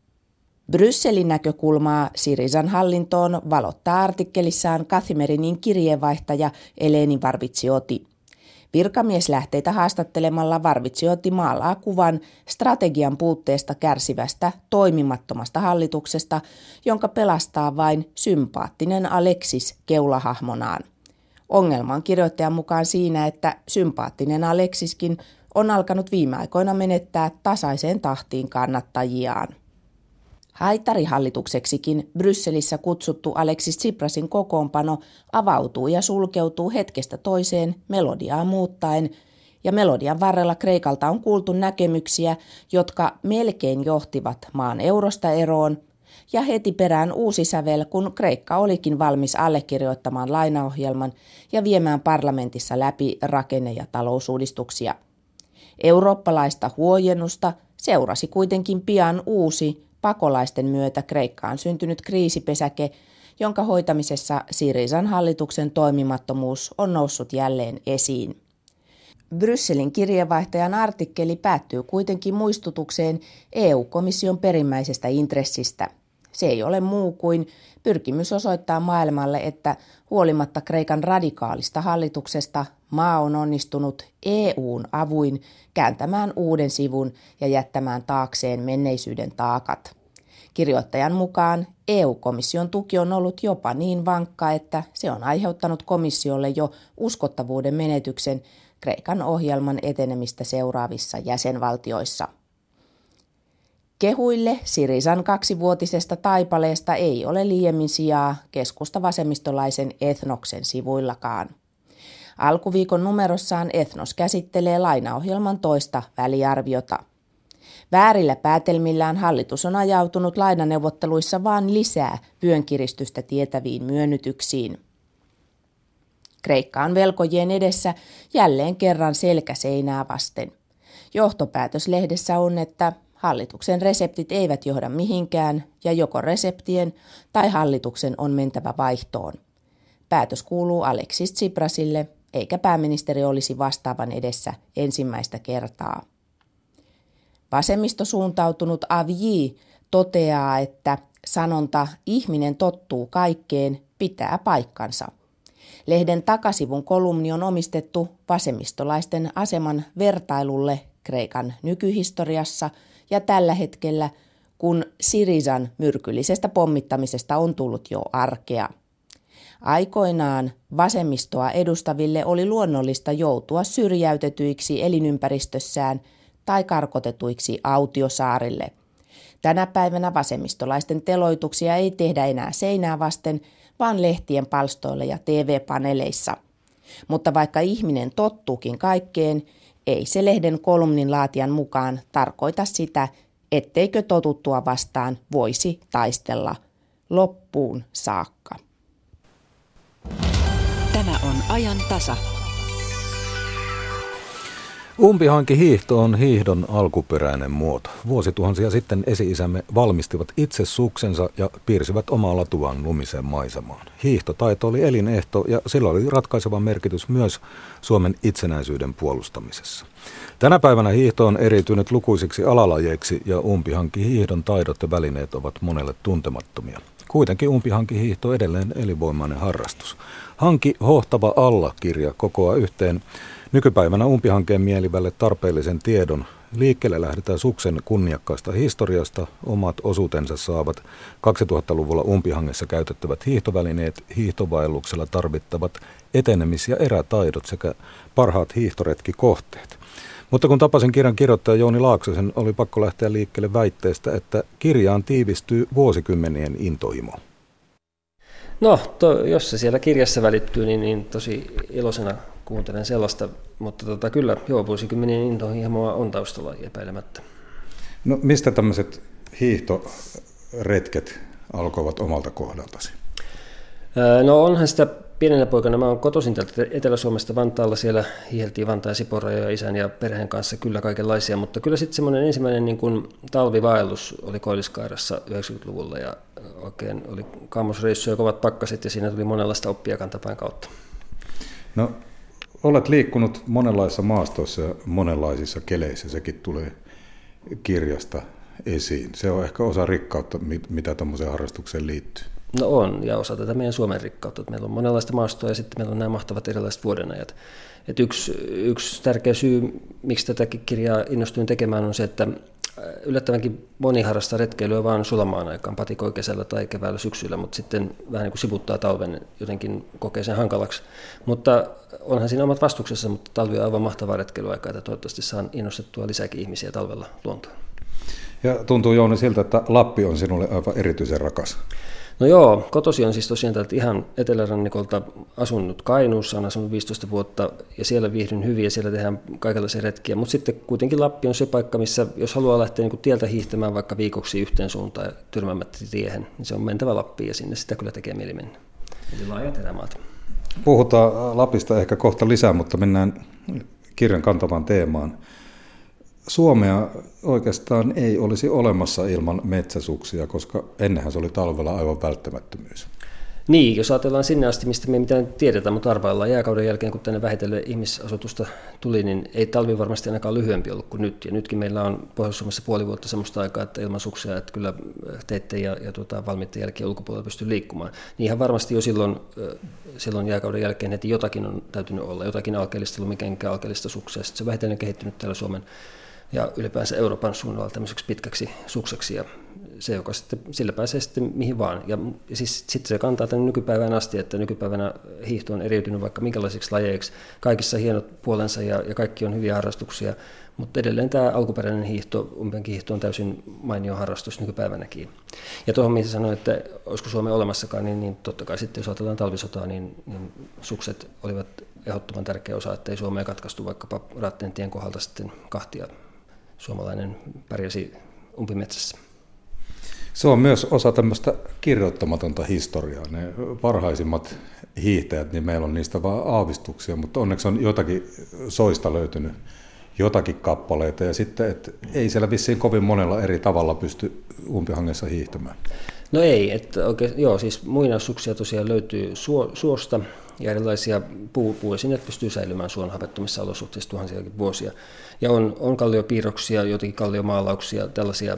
Brysselin näkökulmaa Syrizan hallintoon valottaa artikkelissaan Kathimerinin kirjeenvaihtaja Eleni Varvitsioti. Virkamieslähteitä haastattelemalla Varvitsioti maalaa kuvan strategian puutteesta kärsivästä toimimattomasta hallituksesta, jonka pelastaa vain sympaattinen Alexis keulahahmonaan. Ongelma on kirjoittajan mukaan siinä, että sympaattinen Alexiskin on alkanut viime aikoina menettää tasaiseen tahtiin kannattajiaan. Haitarihallitukseksikin Brysselissä kutsuttu Alexis Tsiprasin kokoonpano avautuu ja sulkeutuu hetkestä toiseen melodiaa muuttaen, ja melodian varrella Kreikalta on kuultu näkemyksiä, jotka melkein johtivat maan eurosta eroon, ja heti perään uusi sävel, kun Kreikka olikin valmis allekirjoittamaan lainaohjelman ja viemään parlamentissa läpi rakenne- ja talousuudistuksia. Eurooppalaista huojennusta seurasi kuitenkin pian uusi, pakolaisten myötä Kreikkaan syntynyt kriisipesäke, jonka hoitamisessa Syrizan hallituksen toimimattomuus on noussut jälleen esiin. Brysselin kirjeenvaihtajan artikkeli päättyy kuitenkin muistutukseen E U-komission perimmäisestä intressistä. Se ei ole muu kuin pyrkimys osoittaa maailmalle, että huolimatta Kreikan radikaalista hallituksesta maa on onnistunut E U:n avuin kääntämään uuden sivun ja jättämään taakseen menneisyyden taakat. Kirjoittajan mukaan E U-komission tuki on ollut jopa niin vankka, että se on aiheuttanut komissiolle jo uskottavuuden menetyksen Kreikan ohjelman etenemistä seuraavissa jäsenvaltioissa. Kehuille Syrizan kaksivuotisesta taipaleesta ei ole liiemmin sijaa keskusta-vasemmistolaisen Ethnoksen sivuillakaan. Alkuviikon numerossaan Ethnos käsittelee lainaohjelman toista väliarviota. Väärillä päätelmillään hallitus on ajautunut lainaneuvotteluissa vain lisää vyönkiristystä tietäviin myönnytyksiin. Kreikka on velkojien edessä jälleen kerran selkäseinää vasten. Johtopäätös lehdessä on, että hallituksen reseptit eivät johda mihinkään ja joko reseptien tai hallituksen on mentävä vaihtoon. Päätös kuuluu Alexis Tsiprasille, eikä pääministeri olisi vastaavan edessä ensimmäistä kertaa. Vasemmistosuuntautunut Avji toteaa, että sanonta ihminen tottuu kaikkeen pitää paikkansa. Lehden takasivun kolumni on omistettu vasemmistolaisten aseman vertailulle Kreikan nykyhistoriassa ja tällä hetkellä, kun Syrizan myrkyllisestä pommittamisesta on tullut jo arkea. Aikoinaan vasemmistoa edustaville oli luonnollista joutua syrjäytetyiksi elinympäristössään tai karkotetuiksi autiosaarille. Tänä päivänä vasemmistolaisten teloituksia ei tehdä enää seinää vasten, vaan lehtien palstoilla ja T V-paneeleissa. Mutta vaikka ihminen tottuukin kaikkeen, ei se lehden kolumnin laatijan mukaan tarkoita sitä, etteikö totuttua vastaan voisi taistella loppuun saakka. Tämä on ajan tasa. Umpihankihiihto on hiihdon alkuperäinen muoto. Vuosituhansia sitten esi-isämme valmistivat itse suksensa ja piirsivät omalla tuvan lumiseen maisemaan. Hiihtotaito oli elinehto ja sillä oli ratkaiseva merkitys myös Suomen itsenäisyyden puolustamisessa. Tänä päivänä hiihto on eriytynyt lukuisiksi alalajeiksi ja umpihankihiihdon taidot ja välineet ovat monelle tuntemattomia. Kuitenkin umpihankihiihto on edelleen elinvoimainen harrastus. Hanki hohtava alla-kirja kokoaa yhteen nykypäivänä umpihankeen mielivälle tarpeellisen tiedon. Liikkeelle lähdetään suksen kunniakkaasta historiasta. Omat osuutensa saavat kaksituhattaluvulla umpihangessa käytettävät hiihtovälineet, hiihtovaelluksella tarvittavat etenemis- ja erätaidot sekä parhaat hiihtoretkikohteet. Mutta kun tapasin kirjan kirjoittaja Jouni Laaksosen, oli pakko lähteä liikkeelle väitteestä, että kirjaan tiivistyy vuosikymmenien intohimo. No, to, jos se siellä kirjassa välittyy, niin, niin tosi iloisena kuuntelen sellaista, mutta tota, kyllä joo, vuosikymmenien intohimoa on taustalla epäilemättä. No mistä tämmöiset hiihtoretket alkoivat omalta kohdaltasi? No onhan sitä pienenä poikana, mä oon kotoisin täältä Etelä-Suomesta Vantaalla, siellä hiiheltiin Vantaa ja Sipoonrajoja isän ja perheen kanssa kyllä kaikenlaisia, mutta kyllä sitten semmoinen ensimmäinen niin kuin talvivaellus oli Koilliskaarassa yhdeksänkymmentäluvulla ja oikein oli kaamosreissuja ja kovat pakkaset ja siinä tuli monenlaista oppia kantapään kautta. No olet liikkunut monenlaisissa maastoissa ja monenlaisissa keleissä, sekin tulee kirjasta esiin. Se on ehkä osa rikkautta, mitä tämmöiseen harrastukseen liittyy. No on, ja osa tätä meidän Suomen rikkautta. Että meillä on monenlaista maastoa ja sitten meillä on nämä mahtavat erilaiset vuodenajat. Et yksi, yksi tärkeä syy, miksi tätä kirjaa innostuin tekemään, on se, että yllättävänkin moni harrastaa retkeilyä vaan sulamaan aikaan, patikoi kesällä tai keväällä syksyllä, mutta sitten vähän niin kuin sivuttaa talven, jotenkin kokee sen hankalaksi. Mutta onhan siinä omat vastuksessa, mutta talvi on aivan mahtavaa retkeilyaikaa, että toivottavasti saan innostettua lisääkin ihmisiä talvella luontoon. Ja tuntuu Jouni siltä, että Lappi on sinulle aivan erityisen rakas. No joo, kotosi on siis tosiaan täältä ihan etelärannikolta, asunut Kainuussa, on asunut viisitoista vuotta ja siellä viihdyn hyvin ja siellä tehdään kaikenlaisia retkiä. Mutta sitten kuitenkin Lappi on se paikka, missä jos haluaa lähteä niin kuin tieltä hiihtämään vaikka viikoksi yhteen suuntaan ja tyrmäämättä tiehen, niin se on mentävä Lappiin ja sinne sitä kyllä tekee mieli mennä. Eli laajat erämaat. Puhutaan Lapista ehkä kohta lisää, mutta mennään kirjan kantavaan teemaan. Suomea oikeastaan ei olisi olemassa ilman metsäsuksia, koska ennenhän se oli talvella aivan välttämättömyys. Niin, jos ajatellaan sinne asti, mistä me ei mitään tiedetä, mutta arvaillaan jääkauden jälkeen, kun tänne vähitellen ihmisasutusta tuli, niin ei talvi varmasti ainakaan lyhyempi ollut kuin nyt. Ja nytkin meillä on Pohjois-Suomessa puoli vuotta sellaista aikaa, että ilman suksia, että kyllä teitten ja, ja tuota, valmiitten jälkeen ulkopuolella pystyy liikkumaan. Niin ihan varmasti jo silloin, silloin jääkauden jälkeen heti jotakin on täytynyt olla, jotakin alkeellista lumikenkää, alkeellista suksia. Sitten se on vähitellen kehittynyt täällä Suomen ja ylipäänsä Euroopan suunnalla tämmöiseksi pitkäksi sukseksi, ja se, joka sitten, sillä pääsee sitten mihin vaan. Ja, ja siis, sitten se kantaa tänne nykypäivään asti, että nykypäivänä hiihto on eriytynyt vaikka minkälaisiksi lajeiksi. Kaikissa hienot puolensa ja, ja kaikki on hyviä harrastuksia, mutta edelleen tämä alkuperäinen hiihto, umpihankihiihto on täysin mainio harrastus nykypäivänäkin. Ja tuohon, mihin sanoin, että olisiko Suomi olemassakaan, niin, niin totta kai sitten, jos ajatellaan talvisotaa, niin, niin sukset olivat ehdottoman tärkeä osa, että ei Suomea katkaistu vaikkapa Raattentien kohdalta sitten kahtia. Suomalainen pärjäsi umpimetsässä. Se on myös osa tämmöistä kirjoittamatonta historiaa. Ne parhaisimmat hiihtäjät, niin meillä on niistä vaan aavistuksia, mutta onneksi on jotakin soista löytynyt jotakin kappaleita, ja sitten, että ei siellä vissiin kovin monella eri tavalla pysty umpihangessa hiihtämään. No ei, että oikein, joo, siis muinaissuksia tosiaan löytyy suo, suosta, ja erilaisia puu, puuesineet pystyy säilymään suon havettomissa olosuhteissa tuhansiakin vuosia. Ja on, on kalliopiirroksia, joitakin kalliomaalauksia, tällaisia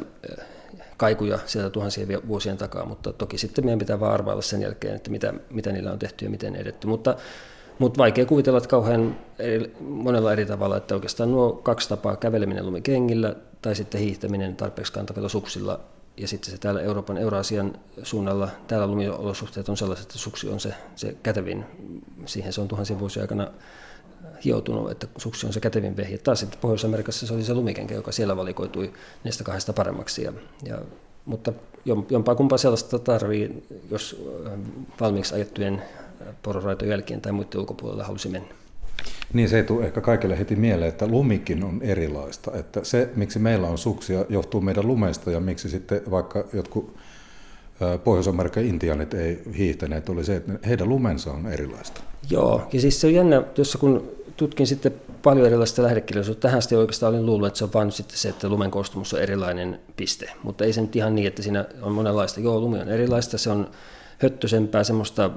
kaikuja sieltä tuhansien vuosien takaa, mutta toki sitten meidän pitää vaan arvailla sen jälkeen, että mitä, mitä niillä on tehty ja miten edetty. Mutta, mutta vaikea kuvitella, että kauhean eri, monella eri tavalla, että oikeastaan nuo kaksi tapaa, käveleminen lumikengillä tai sitten hiihtäminen tarpeeksi kantavilla suksilla, ja sitten se täällä Euroopan, Euraasian suunnalla, täällä lumiolosuhteet on sellaiset, että suksi on se, se kätevin, siihen se on tuhansien vuosien aikana hioutunut, että suksi on se kätevin vehje. Taas sitten Pohjois-Amerikassa se oli se lumikenkä, joka siellä valikoitui näistä kahdesta paremmaksi. Ja, ja, mutta jompaa kumpaa sellaista tarvii, jos valmiiksi ajettujen pororaitojen jälkeen tai muiden ulkopuolella halusi mennä. Niin, se ei tule ehkä kaikille heti mieleen, että lumikin on erilaista. Että se, miksi meillä on suksia, johtuu meidän lumesta, ja miksi sitten vaikka jotkut Pohjois-Amerikan intiaanit ei hiihtäneet, oli se, että heidän lumensa on erilaista. Joo, ja siis se on jännä, jossa kun tutkin sitten paljon erilaista lähdekirjallisuutta, tähän sitten oikeastaan olin luullut, että se on vain sitten se, että lumen koostumus on erilainen piste, mutta ei se nyt ihan niin, että siinä on monenlaista. Joo, lumi on erilaista, se on höttösempää, semmoista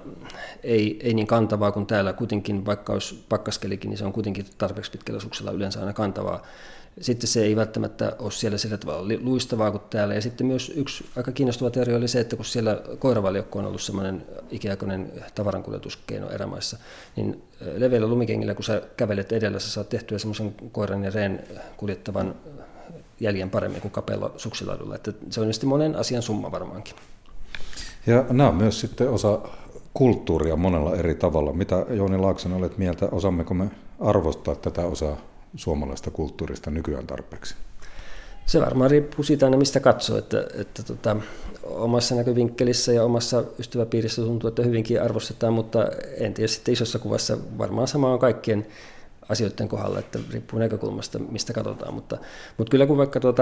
ei, ei niin kantavaa kuin täällä kuitenkin, vaikka olisi pakkaskelikin, niin se on kuitenkin tarpeeksi pitkällä suksella yleensä aina kantavaa. Sitten se ei välttämättä ole siellä sillä tavalla luistavaa kuin täällä. Ja sitten myös yksi aika kiinnostava teoria oli se, että kun siellä koiravaljakko on ollut semmoinen ikiaikainen tavarankuljetuskeino erämaissa, niin leveillä lumikengillä, kun sä kävelet edellä, sä saat tehtyä semmoisen koiran ja reen kuljettavan jäljen paremmin kuin kapealla suksilaidulla. Että se on sitten monen asian summa varmaankin. Ja nämä on myös sitten osa kulttuuria monella eri tavalla. Mitä Jouni Laaksonen olet mieltä, osaammeko me arvostaa tätä osaa suomalaista kulttuurista nykyään tarpeeksi? Se varmaan riippuu siitä aina, mistä katsoo, että, että tota, omassa näkövinkkelissä ja omassa ystäväpiirissä tuntuu, että hyvinkin arvostetaan, mutta en tiedä sitten isossa kuvassa varmaan sama on kaikkien asioiden kohdalla, että riippuu näkökulmasta, mistä katsotaan, mutta, mutta kyllä kun vaikka tuota,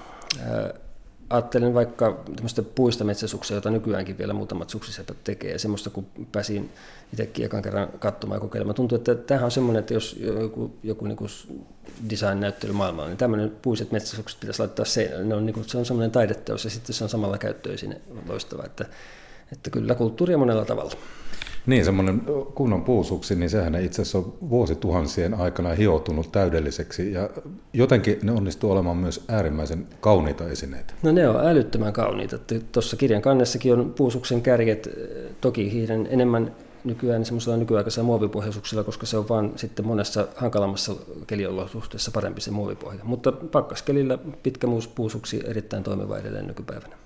ää, ajattelen vaikka tämmöistä puista metsäsuksia, jota nykyäänkin vielä muutamat suksisepät tekee, ja semmoista kun pääsin itsekin ekan kerran katsomaan ja kokeilemaan. Tuntuu, että tämähän on semmoinen, että jos joku, joku niin kuin design-näyttely maailmalla, niin tämmöinen puiset metsäsukset pitäisi laittaa seinälle. Ne on, niin kuin, se on semmoinen taideteos, ja sitten se on samalla käyttöisin loistava, että, että kyllä kulttuuria monella tavalla. Niin, semmoinen kunnon puusuksi, niin sehän itse asiassa on vuosituhansien aikana hioutunut täydelliseksi, ja jotenkin ne onnistuu olemaan myös äärimmäisen kauniita esineitä. No ne on älyttömän kauniita. Tuossa kirjan kannessakin on puusuksen kärjet, toki hiiren enemmän nykyään semmoisella nykyaikaisella muovipohjaisuuksilla, koska se on vaan sitten monessa hankalammassa keliolosuhteessa parempi se muovipohja. Mutta pakkaskelillä pitkä puusuksi erittäin toimiva edelleen nykypäivänä.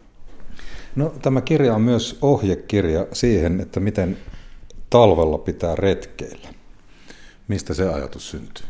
No, tämä kirja on myös ohjekirja siihen, että miten talvella pitää retkeillä. Mistä se ajatus syntyy?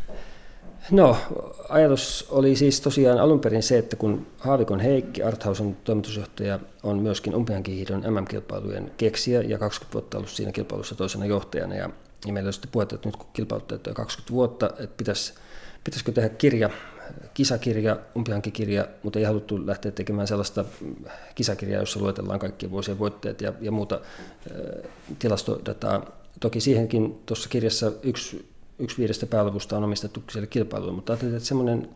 No, ajatus oli siis tosiaan alun perin se, että kun Haavikon Heikki, Arthausen toimitusjohtaja, on myöskin umpihankihiihdon M M-kilpailujen keksijä ja kaksikymmentä vuotta ollut siinä kilpailussa toisena johtajana. Ja, ja meillä on sitten puhetta, että nyt kun kilpailuttajat on kaksikymmentä vuotta, että pitäisi, pitäisikö tehdä kirja, kisakirja, umpihankikirja, mutta ei haluttu lähteä tekemään sellaista kisakirjaa, jossa luetellaan kaikkien vuosien voitteet ja, ja muuta äh, tilastodataa. Toki siihenkin tuossa kirjassa yksi, yksi viidestä pääluvusta on omistettu siellä kilpailuun, mutta ajattelin, että semmoinen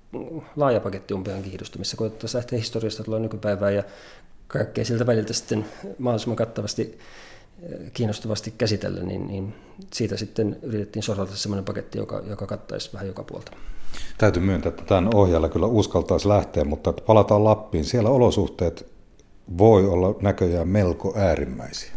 laaja paketti umpihankihiihdosta, missä koetettaisiin lähteä historiasta tulla nykypäivään ja kaikkea siltä väliltä sitten mahdollisimman kattavasti kiinnostavasti käsitellä, niin, niin siitä sitten yritettiin sorvata semmoinen paketti, joka, joka kattaisi vähän joka puolta. Täytyy myöntää, että tämän ohjalla kyllä uskaltaisi lähteä, mutta että palataan Lappiin. Siellä olosuhteet voi olla näköjään melko äärimmäisiä.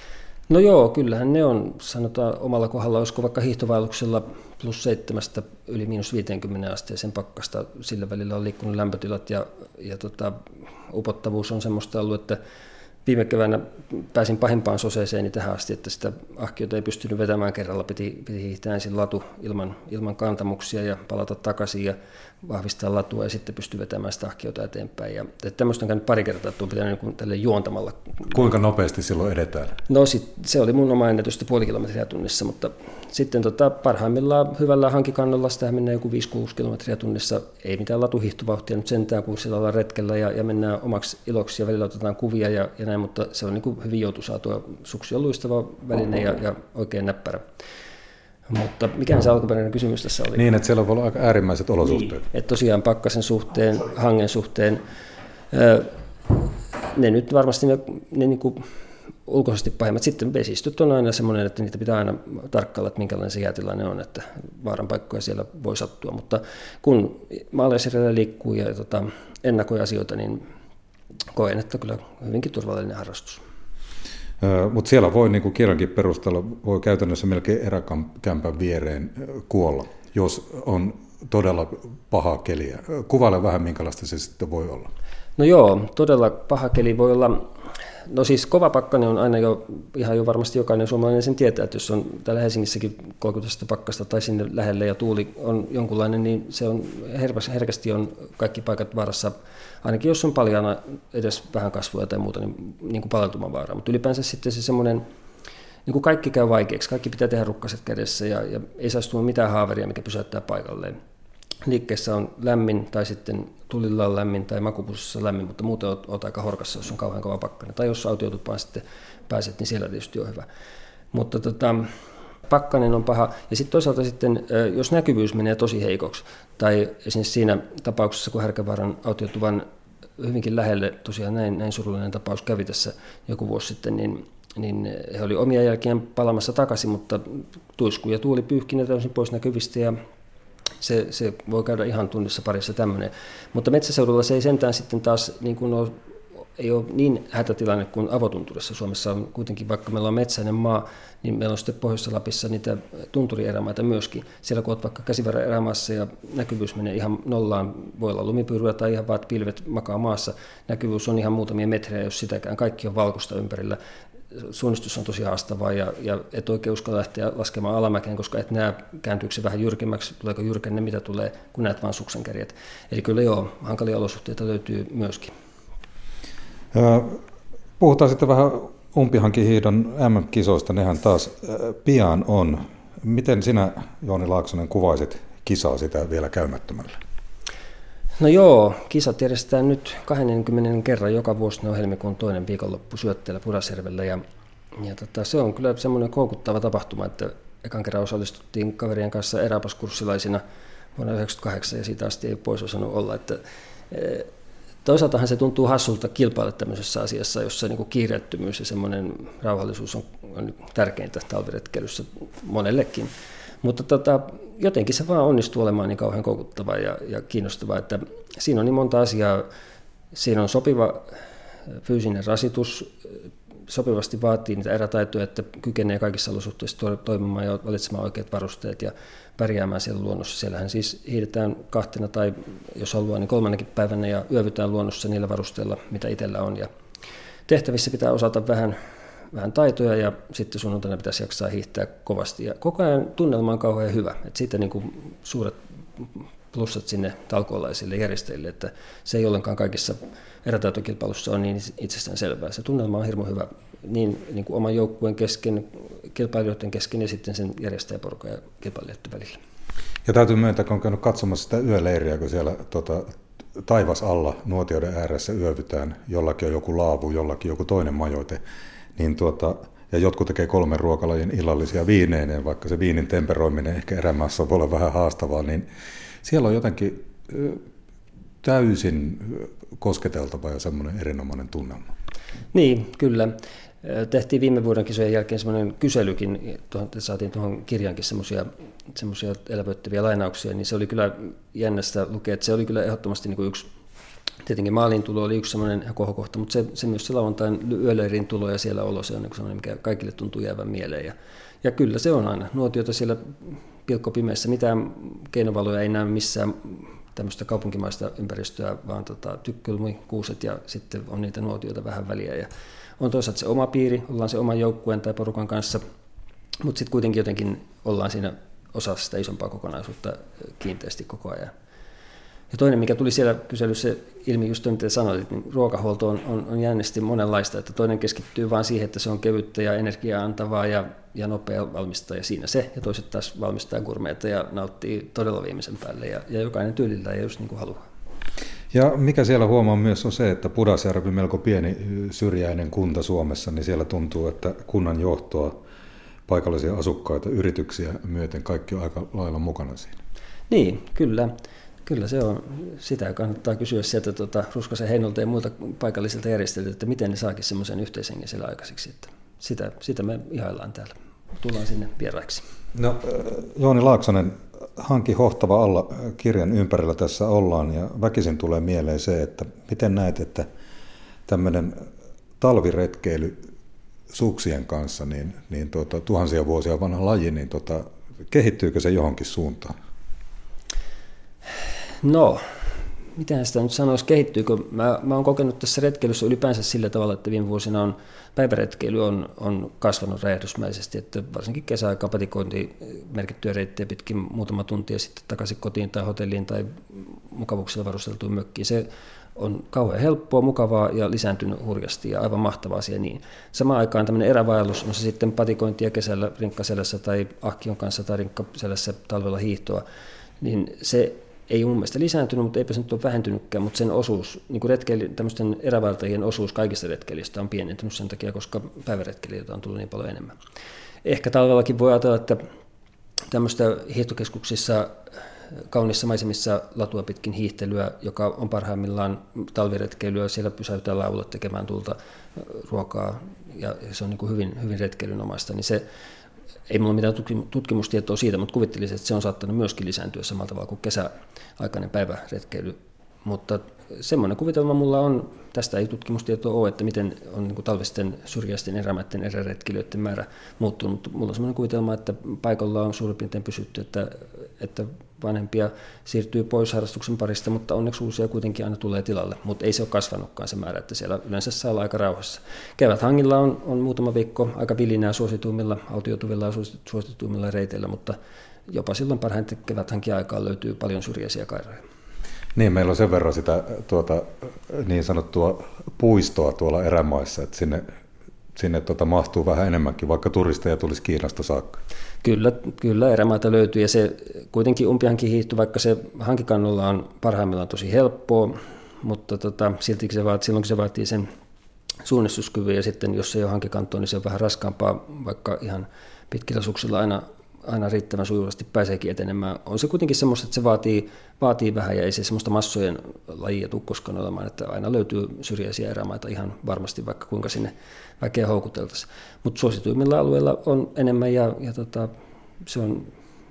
No joo, kyllähän ne on, sanotaan omalla kohdalla, olisiko vaikka hiihtovaelluksella plus seitsemästä yli miinus viisikymmentä asteeseen pakkasta. Sillä välillä on liikkunut lämpötilat ja, ja tota, upottavuus on semmoista ollut, että viime keväänä pääsin pahimpaan soseeseeni tähän asti, että sitä ahkiota ei pystynyt vetämään kerralla. Piti, piti hiihtää ensin latu ilman, ilman kantamuksia ja palata takaisin ja vahvistaa latua ja sitten pystyi vetämään sitä ahkiota eteenpäin. Ja, tämmöistä on käynyt pari kertaa, että on pitänyt niin tälle juontamalla. Kuinka nopeasti silloin edetään? No sit, se oli mun oma ennätystä puoli kilometriä tunnissa, mutta sitten tota, parhaimmillaan hyvällä hankikannolla sitä menee joku viisi kuusi kilometriä tunnissa. Ei mitään latuhiihtovauhtia nyt sentään, kun siellä ollaan retkellä ja, ja mennään omaksi iloksi ja välillä otetaan kuvia ja, ja näin, mutta se on niin kuin hyvin joutuisaa tuo suksi on luistava väline ja, ja oikein näppärä. Mutta mikä se alkuperäinen kysymys tässä oli? Niin, että siellä voi olla aika äärimmäiset olosuhteet. Niin, että tosiaan pakkasen suhteen, hangen suhteen, ne nyt varmasti ne, ne niin kuin ulkoisesti pahimmat. Sitten vesistöt on aina semmoinen, että niitä pitää aina tarkkailla, että minkälainen se jäätilanne on, että vaaran paikkoja siellä voi sattua. Mutta kun maalaisjärjellä liikkuu ja tota, ennakoi asioita, niin koen, että kyllä hyvinkin turvallinen harrastus. Mutta siellä voi niin kuin kirjankin perusteella voi käytännössä melkein eräkämpän viereen kuolla, jos on todella paha keliä. Kuvaile vähän, minkälaista se sitten voi olla. No joo, todella paha keli voi olla. No siis kova pakkanen on aina jo, ihan jo varmasti jokainen suomalainen sen tietää, että jos on täällä Helsingissäkin kolmekymmentä pakkasta tai sinne lähelle ja tuuli on jonkunlainen, niin se on herkästi on kaikki paikat vaarassa, ainakin jos on paljana edes vähän kasvua tai muuta, niin, niin kuin paleltuman vaaraa. Mutta ylipäänsä sitten se semmoinen, niin kuin kaikki käy vaikeaksi, kaikki pitää tehdä rukkaset kädessä ja, ja ei saisi tulla mitään haaveria, mikä pysäyttää paikalleen. Liikkeessä on lämmin tai sitten tulilla on lämmin tai makupussissa lämmin, mutta muuten olet, olet aika horkassa, jos on kauhean kova pakkanen. Tai jos autiotupaan sitten pääset, niin siellä tietysti on hyvä. Mutta tota, pakkanen on paha. Ja sitten toisaalta sitten, jos näkyvyys menee tosi heikoksi, tai esimerkiksi siinä tapauksessa, kun Härkävaaran autiotuvan hyvinkin lähelle, tosiaan näin, näin surullinen tapaus kävi tässä joku vuosi sitten, niin niin he oli omia jälkeen palamassa takaisin, mutta tuisku ja tuuli pyyhki ne täysin pois näkyvistä ja se, se voi käydä ihan tunnissa parissa tämmöinen. Mutta metsäseudulla se ei sentään sitten taas niin kuin ole, ei ole niin hätätilanne kuin avotunturissa. Suomessa on kuitenkin, vaikka meillä on metsäinen maa, niin meillä on sitten Pohjois-Lapissa niitä tunturierämaita myöskin. Siellä kun olet vaikka käsivarren erämaassa ja näkyvyys menee ihan nollaan, voi olla lumipyryä tai ihan vaan pilvet makaa maassa. Näkyvyys on ihan muutamia metrejä, jos sitäkään. Kaikki on valkoista ympärillä. Suunnistus on tosi haastavaa ja, ja et oikein uskalla lähteä laskemaan alamäkeen, koska et näe kääntyykö se vähän jyrkemmäksi, tuleeko jyrkänne, mitä tulee, kun näet vain suksenkärjet. Eli kyllä joo, hankalia olosuhteita löytyy myöskin. Puhutaan sitten vähän umpihankihiihdon M M-kisoista, nehän taas pian on. Miten sinä, Jouni Laaksonen, kuvaisit kisaa sitä vielä käymättömällä? No joo, kisat järjestetään nyt kaksikymmentä kerran joka vuosi, ne on helmikuun toinen viikonloppu Syötteellä Pudasjärvellä ja, ja tota, se on kyllä semmoinen koukuttava tapahtuma, että ekan kerran osallistuttiin kaverien kanssa eräpaskurssilaisina vuonna yhdeksänkymmentäkahdeksan ja siitä asti ei pois osannut olla, että e, toisaaltahan se tuntuu hassulta kilpailla tämmöisessä asiassa, jossa niin kuin kiireettömyys ja semmoinen rauhallisuus on, on tärkeintä talviretkeilyssä monellekin. Mutta tota, jotenkin se vaan onnistuu olemaan niin kauhean koukuttavaa ja, ja kiinnostavaa, että siinä on niin monta asiaa. Siinä on sopiva fyysinen rasitus, sopivasti vaatii niitä erätaitoja, että kykenee kaikissa olosuhteissa toimimaan ja valitsemaan oikeat varusteet ja pärjäämään siellä luonnossa. Siellähän siis hiidetään kahtena tai jos haluaa, niin kolmannenkin päivänä ja yövytään luonnossa niillä varusteilla, mitä itsellä on. Ja tehtävissä pitää osata vähän vähän taitoja ja sitten sunnuntaina pitäisi jaksaa hiihtää kovasti. Ja koko ajan tunnelma on kauhean hyvä. Että siitä niin kuin suuret plussat sinne talkoolaisille järjestäjille, että se ei ollenkaan kaikissa erätaitokilpailussa on niin itsestään selvää. Se tunnelma on hirmu hyvä niin, niin kuin oman joukkueen kesken, kilpailijoiden kesken ja sitten sen järjestäjäporukan ja kilpailijoiden välillä. Ja täytyy myöntää, kun on käynyt katsomassa sitä yöleiriä, kun siellä tota, taivas alla nuotioiden ääressä yövytään, jollakin on joku laavu, jollakin joku toinen majoite, niin tuota, ja jotkut tekee kolmen ruokalajin illallisia viineineen, vaikka se viinin temperoiminen ehkä erämaassa voi olla vähän haastavaa, niin siellä on jotenkin täysin kosketeltava ja semmoinen erinomainen tunnelma. Niin, kyllä. Tehtiin viime vuoden kisojen jälkeen semmoinen kyselykin, tuohon, saatiin tuohon kirjaankin semmoisia, semmoisia elävöittäviä lainauksia, niin se oli kyllä jännästä lukea, että se oli kyllä ehdottomasti niin kuin yksi. Tietenkin maaliin tulo oli yksi semmoinen kohokohta, mutta se, se myös se lauantain yöleirin tulo ja siellä olo, se on niin semmoinen, mikä kaikille tuntuu jäävän mieleen. Ja, ja kyllä se on aina. Nuotiota siellä pilkkopimeessä, mitään keinovaloja ei näy missään tämmöistä kaupunkimaista ympäristöä, vaan tota, tykkylumi, kuuset ja sitten on niitä nuotioita vähän väliä. Ja on toisaalta se oma piiri, ollaan se oman joukkueen tai porukan kanssa, mutta sitten kuitenkin jotenkin ollaan siinä osa sitä isompaa kokonaisuutta kiinteästi koko ajan. Ja toinen, mikä tuli siellä kyselyssä ilmi, just mitä sanoit, niin ruokahuolto on, on, on jännästi monenlaista, että toinen keskittyy vain siihen, että se on kevyttä ja energiaa antavaa ja, ja nopea valmistaa, ja siinä se, ja toiset taas valmistaa gourmeita ja nauttii todella viimeisen päälle, ja, ja jokainen tyylillä ja just niin kuin haluaa. Ja mikä siellä huomaa myös on se, että Pudasjärvi, melko pieni syrjäinen kunta Suomessa, niin siellä tuntuu, että kunnan johtoa, paikallisia asukkaita, yrityksiä myöten kaikki on aika lailla mukana siinä. Niin, kyllä. Kyllä se on. Sitä kannattaa kysyä sieltä tuota, Ruskosen Heinolta ja muilta paikallisilta järjestöiltä, että miten ne saakin semmoisen yhteishengen siellä aikaiseksi. Että sitä, sitä me ihaillaan täällä. Tullaan sinne vieraiksi. No, Jouni Laaksonen, Hanki hohtava alla kirjan ympärillä tässä ollaan ja väkisin tulee mieleen se, että miten näet, että tämmöinen talviretkeily suksien kanssa, niin, niin tuota, tuhansia vuosia vanha laji, niin tuota, kehittyykö se johonkin suuntaan? No, miten sitä nyt sanoisi, kehittyykö? Mä, mä oon kokenut tässä retkeilyssä ylipäänsä sillä tavalla, että viime vuosina on, päiväretkeily on, on kasvanut räjähdysmäisesti, että varsinkin kesäaikaan patikointi merkittyjä reittejä pitkin muutama tunti ja sitten takaisin kotiin tai hotelliin tai mukavuuksilla varusteltuun mökkiin. Se on kauhean helppoa, mukavaa ja lisääntynyt hurjasti ja aivan mahtava asia niin. Samaan aikaan tämmöinen erävaellus, on se sitten patikointia kesällä rinkkaselässä tai ahkion kanssa tai rinkkaselässä talvella hiihtoa, niin se ei mun mielestä lisääntynyt, mutta eipä se nyt ole vähentynytkään, mutta sen osuus, niin kuin retkeily, tämmöisten erävaeltajien osuus kaikista retkeilijöistä on pienentynyt sen takia, koska päiväretkeilijöitä on tullut niin paljon enemmän. Ehkä talvellakin voi ajatella, että tämmöistä hiihtokeskuksissa, kaunissa maisemissa latua pitkin hiihtelyä, joka on parhaimmillaan talviretkeilyä, siellä pysäytään laulle tekemään tulta ruokaa ja se on niin kuin hyvin, hyvin retkeilynomaista, niin se ei minulla ole mitään tutkimustietoa siitä, mutta kuvittelisin, että se on saattanut myöskin lisääntyä samalla tavalla kuin kesäaikainen päiväretkeily. Mutta semmoinen kuvitelma mulla on, tästä ei tutkimustietoa ole, että miten on niin kuin talvisten syrjäisten erämaiden eräretkeilijöiden määrä muuttunut. Mutta mulla on semmoinen kuvitelma, että paikalla on suurin piirtein pysytty, että, että vanhempia siirtyy pois harrastuksen parista, mutta onneksi uusia kuitenkin aina tulee tilalle. Mutta ei se ole kasvanutkaan se määrä, että siellä yleensä saa olla aika rauhassa. Keväthangilla on, on muutama viikko aika vilinää suosituimmilla, autioituvilla ja suosituimmilla reiteillä, mutta jopa silloin parhaiten keväthankin aikaan löytyy paljon syrjäisiä kairoja. Niin, meillä on sen verran sitä tuota, niin sanottua puistoa tuolla erämaissa, että sinne, sinne tuota, mahtuu vähän enemmänkin, vaikka turisteja tulisi Kiinasta saakka. Kyllä, kyllä erämaita löytyy ja se kuitenkin umpihanki hiihto, vaikka se hankikannolla on parhaimmillaan tosi helppoa, mutta tota, silti se vaatii, silloin se vaatii sen suunnistuskyvyn ja sitten jos se ei ole hankikantoa, niin se on vähän raskaampaa, vaikka ihan pitkillä suksilla aina aina riittävän sujuvasti pääseekin etenemään. On se kuitenkin semmoista, että se vaatii, vaatii vähän ja ei se semmoista massojen lajia tule koskaan olemaan, että aina löytyy syrjäisiä erämaita ihan varmasti, vaikka kuinka sinne väkeä houkuteltaisiin. Mutta suosituimmilla alueilla on enemmän ja, ja tota, se, on,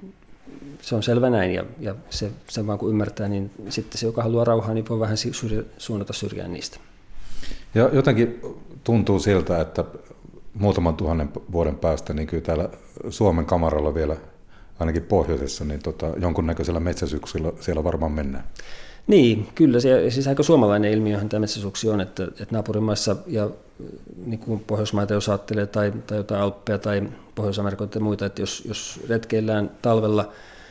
se on selvä näin ja, ja se, sen vaan kun ymmärtää, niin sitten se, joka haluaa rauhaa, niin voi vähän syrjä, suunnata syrjään niistä. Ja jotenkin tuntuu siltä, että muutaman tuhannen vuoden päästä, niin kyllä täällä Suomen kamaralla vielä, ainakin pohjoisessa, niin tota, jonkunnäköisellä metsäsyksillä siellä varmaan mennään. Niin, kyllä. Se, siis aika suomalainen ilmiöhän tämä metsäsuksi on, että, että naapurimaissa ja niin kuin Pohjoismaita jos ajattelee tai, tai jotain Alppeja tai Pohjois-Amerikoita ja muita, että jos, jos retkeillään talvella,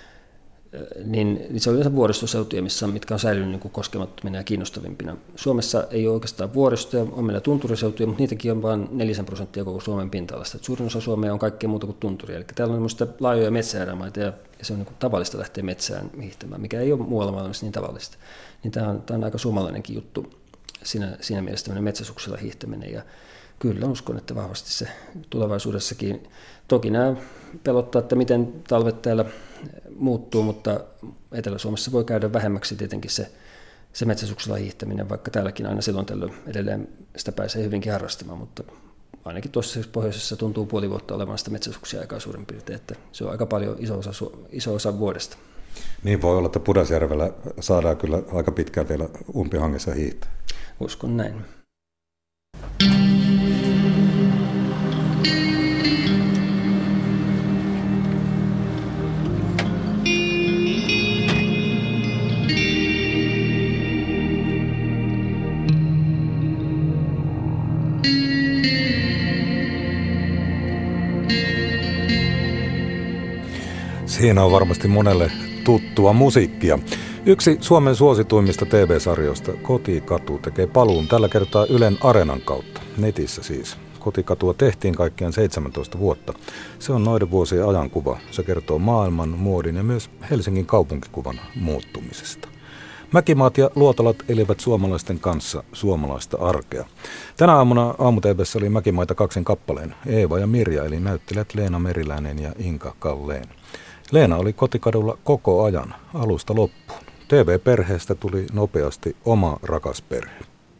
niin, niin se on yleensä vuoristoseutuja, missä, mitkä on säilynyt niin kuin koskemattomina ja kiinnostavimpina. Suomessa ei ole oikeastaan vuoristoja, on meillä tunturiseutuja, mutta niitäkin on vain nelisen prosenttia koko Suomen pinta-alasta. Et suurin osa Suomea on kaikkea muuta kuin tunturia. Eli täällä on laajoja metsäerämaita ja, ja se on niin kuin tavallista lähteä metsään hiihtämään, mikä ei ole muualla maailmassa niin tavallista. Niin tämä on, tämä on aika suomalainenkin juttu siinä, siinä mielessä tämmöinen metsäsuksella hiihtäminen. Ja kyllä uskon, että vahvasti se tulevaisuudessakin. Toki nämä pelottaa, että miten talvet täällä muuttuu, mutta Etelä-Suomessa voi käydä vähemmäksi tietenkin se, se metsäsuksella hiihtäminen, vaikka täälläkin aina silloin tällöin edelleen sitä pääsee hyvinkin harrastamaan, mutta ainakin tuossa pohjoisessa tuntuu puoli vuotta olevan sitä metsäsuksia aikaa suurin piirtein, että se on aika paljon iso osa, iso osa vuodesta. Niin voi olla, että Pudasjärvellä saadaan kyllä aika pitkään vielä umpihangessa hiihtää. Uskon näin. Siinä on varmasti monelle tuttua musiikkia. Yksi Suomen suosituimmista T V-sarjoista, Kotikatu, tekee paluun tällä kertaa Ylen Areenan kautta. Netissä siis. Kotikatua tehtiin kaikkiaan seitsemäntoista vuotta. Se on noiden vuosien ajankuva. Se kertoo maailman, muodin ja myös Helsingin kaupunkikuvan muuttumisesta. Mäkimaat ja luotalat elivät suomalaisten kanssa suomalaista arkea. Tänä aamuna aamu-tv:ssä oli Mäkimaita kaksin kappaleen. Eeva ja Mirja eli näyttelijät Leena Meriläinen ja Inka Kalleen. Leena oli kotikadulla koko ajan, alusta loppuun. T V-perheestä tuli nopeasti oma rakas perhe.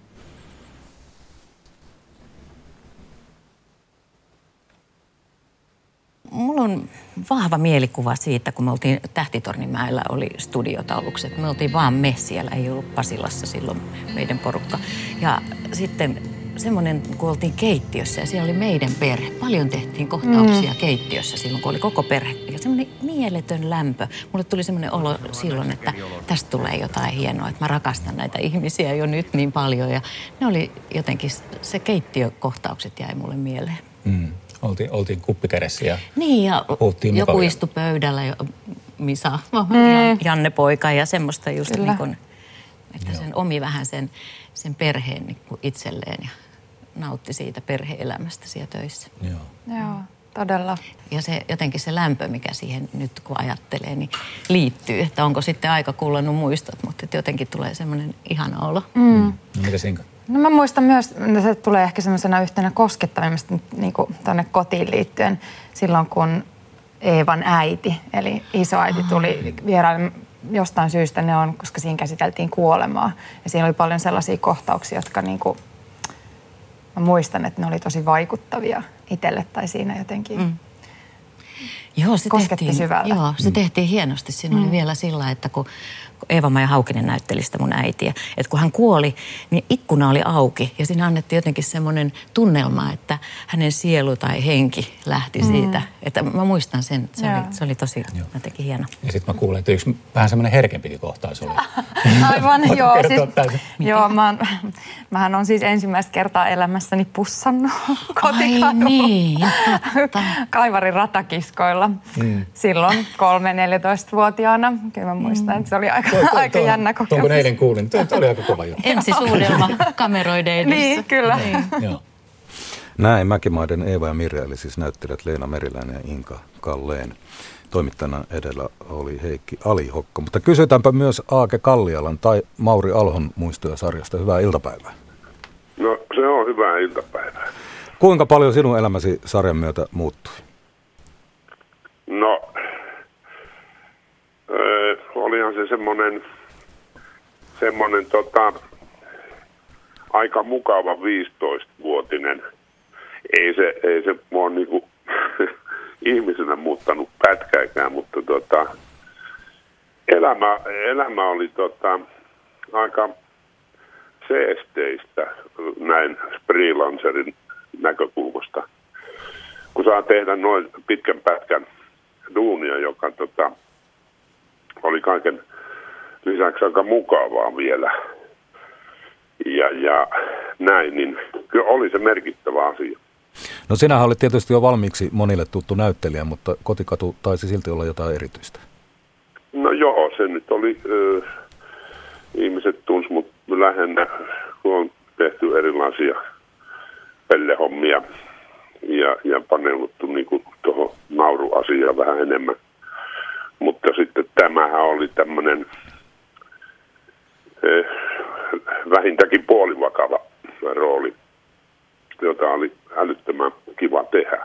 Mulla on vahva mielikuva siitä, kun me oltiin Tähtitornimäellä, oli studiotaulukset. Me oltiin vaan me siellä, ei ollut Pasilassa silloin meidän porukka. Ja sitten semmoinen, kun oltiin keittiössä ja siellä oli meidän perhe. Paljon tehtiin kohtauksia mm. keittiössä silloin, kun oli koko perhe. Ja semmoinen mieletön lämpö. Mulle tuli semmoinen olo silloin, että tästä tulee jotain hienoa, että mä rakastan näitä ihmisiä jo nyt niin paljon. Ja ne oli jotenkin, se keittiökohtaukset jäi mulle mieleen. Mm. Oltiin, oltiin kuppikädessä ja niin, ja puhuttiin joku mukavia. istui pöydällä, jo, Misa, mm. Janne poika ja semmoista just niin kuin, että sen omi vähän sen, sen perheen niin kuin itselleen ja nautti siitä perhe-elämästä siellä töissä. Joo. Joo, todella. Ja se, jotenkin se lämpö, mikä siihen nyt kun ajattelee, niin liittyy. Että onko sitten aika kullannut muistot, mutta jotenkin tulee semmoinen ihana olo. Mm. No mitä Inka? No mä muistan myös, että se tulee ehkä semmoisena yhtenä koskettavimmista niin kuin tuonne kotiin liittyen silloin, kun Eevan äiti, eli isoäiti tuli vieraille jostain syystä ne on, koska siinä käsiteltiin kuolemaa. Ja siinä oli paljon sellaisia kohtauksia, jotka niin kuin, mä muistan, että ne oli tosi vaikuttavia itselle tai siinä jotenkin mm. Joo, se kosketti tehtiin, syvällä. Joo, se tehtiin hienosti. Siinä mm. oli vielä sillä, että kun Eeva-Maija Haukinen näytteli sitä mun äitiä, että kun hän kuoli, niin ikkuna oli auki ja siinä annettiin jotenkin semmoinen tunnelma, että hänen sielu tai henki lähti mm. siitä. Että mä muistan sen, että se, oli, se oli tosi joo. jotenkin hieno. Ja sitten mä kuulen, että yksi vähän semmoinen herkempikin kohtaus oli. Aivan, joo. Siis, joo, mä oon, mähän on siis ensimmäistä kertaa elämässäni pussannut kotikadulla. Ai niin, Kaivarin ratakiskoilla. Mm. Silloin kolme-neljätoistavuotiaana. Kyllä mä muistan, että se oli aika, tuo, tuo, aika tuo, jännä kokemus. Tuon kun eilen kuulin, tuo, tuo oli aika kova juttu. Ensisuudelma kameroiden edessä. Niin, kyllä. Niin. Joo. Näin Mäkimaiden Eeva ja Mirja, eli siis näyttelijät Leena Meriläinen ja Inka Kalleen. Toimittajana edellä oli Heikki Alihokka. Mutta kysytäänpä myös Aake Kallialan tai Mauri Alhon muistoja sarjasta. Hyvää iltapäivää. No se on hyvää iltapäivää. Kuinka paljon sinun elämäsi sarjan myötä muuttui? No, öö, olihan se semmoinen, semmoinen tota, aika mukava viisitoistavuotinen. Ei se, ei se mua niinku ihmisenä muuttanut pätkääkään, mutta tota, elämä, elämä oli tota, aika seesteistä näin freelancerin näkökulmasta. Kun saa tehdä noin pitkän pätkän duunia, joka tota, oli kaiken lisäksi aika mukavaa vielä. Ja, ja näin, niin kyllä oli se merkittävä asia. No sinähän olit tietysti jo valmiiksi monille tuttu näyttelijä, mutta Kotikatu taisi silti olla jotain erityistä. No joo, se nyt oli, ö, ihmiset tunsi mut lähinnä, kun on tehty erilaisia pellehommia ja, ja paneuduttu niin tuohon nauruasiaan vähän enemmän. Mutta sitten tämähän oli tämmöinen eh, vähintäänkin puolivakava rooli, jota oli älyttömän kiva tehdä.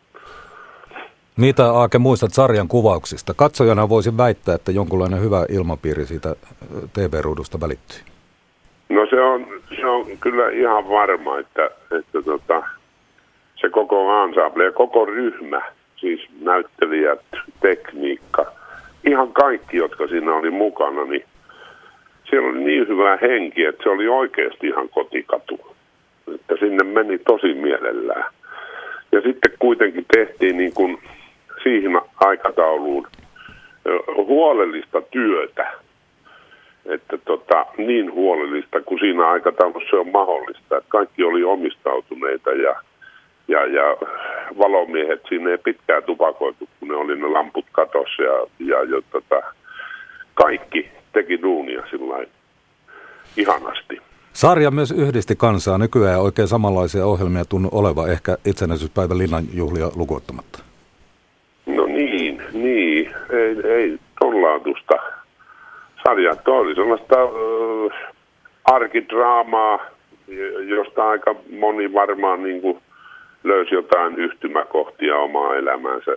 Mitä Aake muistat sarjan kuvauksista? Katsojana voisin väittää, että jonkunlainen hyvä ilmapiiri siitä T V-ruudusta välittyy. No se on, se on kyllä ihan varma, että, että tota, se koko ensemble ja koko ryhmä, siis näyttelijät, tekniikka, ihan kaikki, jotka siinä oli mukana, niin siellä oli niin hyvä henki, että se oli oikeasti ihan kotikatu. Että sinne meni tosi mielellään. Ja sitten kuitenkin tehtiin niin kuin siihen aikatauluun huolellista työtä. Että tota, niin huolellista kuin siinä aikataulussa se on mahdollista. Että kaikki oli omistautuneita ja, ja, ja valomiehet, siinä ei pitkään tupakoitu, kun ne oli ne lamput katossa ja, ja jo, tota, kaikki teki duunia sillain ihanasti. Sarja myös yhdisti kansaa. Nykyään oikein samanlaisia ohjelmia tunnu oleva, ehkä itsenäisyyspäivän linnanjuhlia lukuottamatta. No niin, niin. Ei, ei ton laatusta sarjaa. Tuo oli sellaista äh, arkidraamaa, josta aika moni varmaan niin kuin löysi jotain yhtymäkohtia omaa elämäänsä.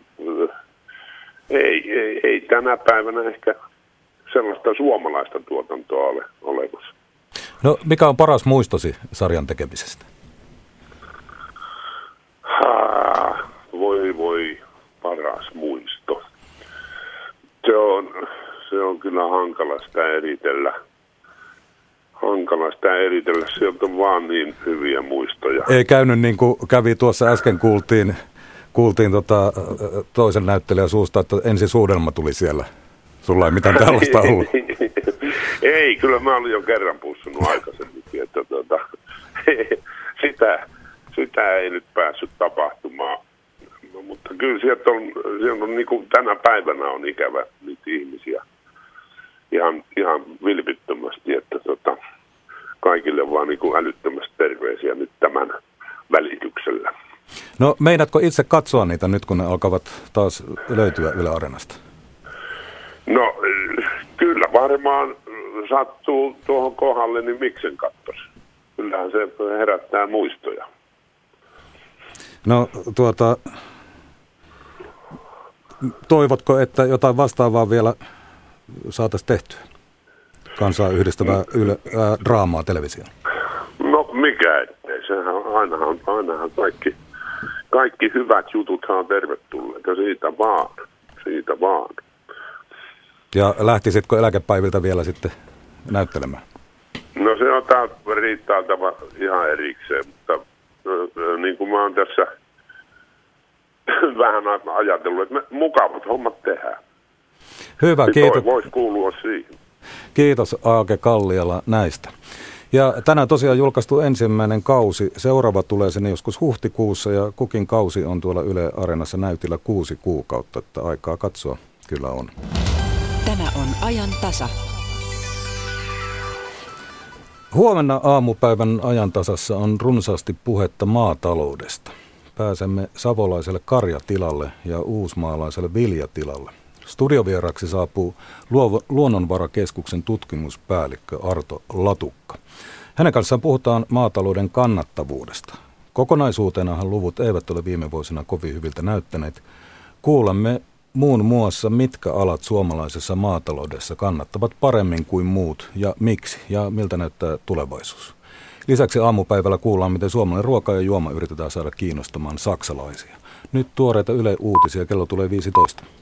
Ei, ei, ei tänä päivänä ehkä sellaista suomalaista tuotantoa ole olemassa. No, mikä on paras muistosi sarjan tekemisestä? Ha, voi voi, paras muisto. Se on, se on kyllä hankala sitä eritellä. Hankala sitä eritellä. Sieltä on vaan niin hyviä muistoja. Ei käynyt niin kuin kävi tuossa äsken kuultiin, kuultiin tota, toisen näyttelijän suusta, että ensi suudelma tuli siellä. Sulla ei mitään tällaista ollut. Ei, kyllä mä olin jo kerran pussunut aikaisemminkin, että tuota, sitä, sitä ei nyt päässyt tapahtumaan. No, mutta kyllä sieltä on, sieltä on niin kuin tänä päivänä on ikävä niitä ihmisiä ihan, ihan vilpittömästi, että tota, kaikille vaan niin kuin älyttömästi terveisiä nyt tämän välityksellä. No meinaatko itse katsoa niitä nyt, kun ne alkavat taas löytyä Yle Areenasta? No kyllä varmaan sattuu tuohon kohdalle, niin miksen katsoisi. Kyllähän se herättää muistoja. No tuota, toivotko, että jotain vastaavaa vielä saataisiin tehtyä? Kansaa yhdistävää yle, ää, draamaa televisioon. No mikä ettei. Sehän on, ainahan, ainahan kaikki, kaikki hyvät jututhan on tervetulleita. Siitä vaan. Siitä vaan. Ja lähtisitkö eläkepäiviltä vielä sitten näyttelemään? No se on täältä riittävä ihan erikseen, mutta niin kuin mä oon tässä vähän ajatellut, että me mukavat hommat tehdään. Hyvä, niin kiitos. Voisi kuulua siihen. Kiitos Aake Kalliala näistä. Ja tänään tosiaan julkaistu ensimmäinen kausi. Seuraava tulee sinne joskus huhtikuussa ja kukin kausi on tuolla Yle Areenassa näytillä kuusi kuukautta, että aikaa katsoa kyllä on. Tämä on ajan tasa. Huomenna aamupäivän ajantasassa on runsaasti puhetta maataloudesta. Pääsemme savolaiselle karjatilalle ja uusmaalaiselle viljatilalle. Studiovieraksi saapuu Luonnonvarakeskuksen tutkimuspäällikkö Arto Latukka. Hänen kanssaan puhutaan maatalouden kannattavuudesta. Kokonaisuuteenahan luvut eivät ole viime vuosina kovin hyviltä näyttäneet. Kuulemme muun muassa, mitkä alat suomalaisessa maataloudessa kannattavat paremmin kuin muut ja miksi ja miltä näyttää tulevaisuus. Lisäksi aamupäivällä kuullaan, miten suomalainen ruoka ja juoma yritetään saada kiinnostamaan saksalaisia. Nyt tuoreita Yle Uutisia, kello tulee viisitoista.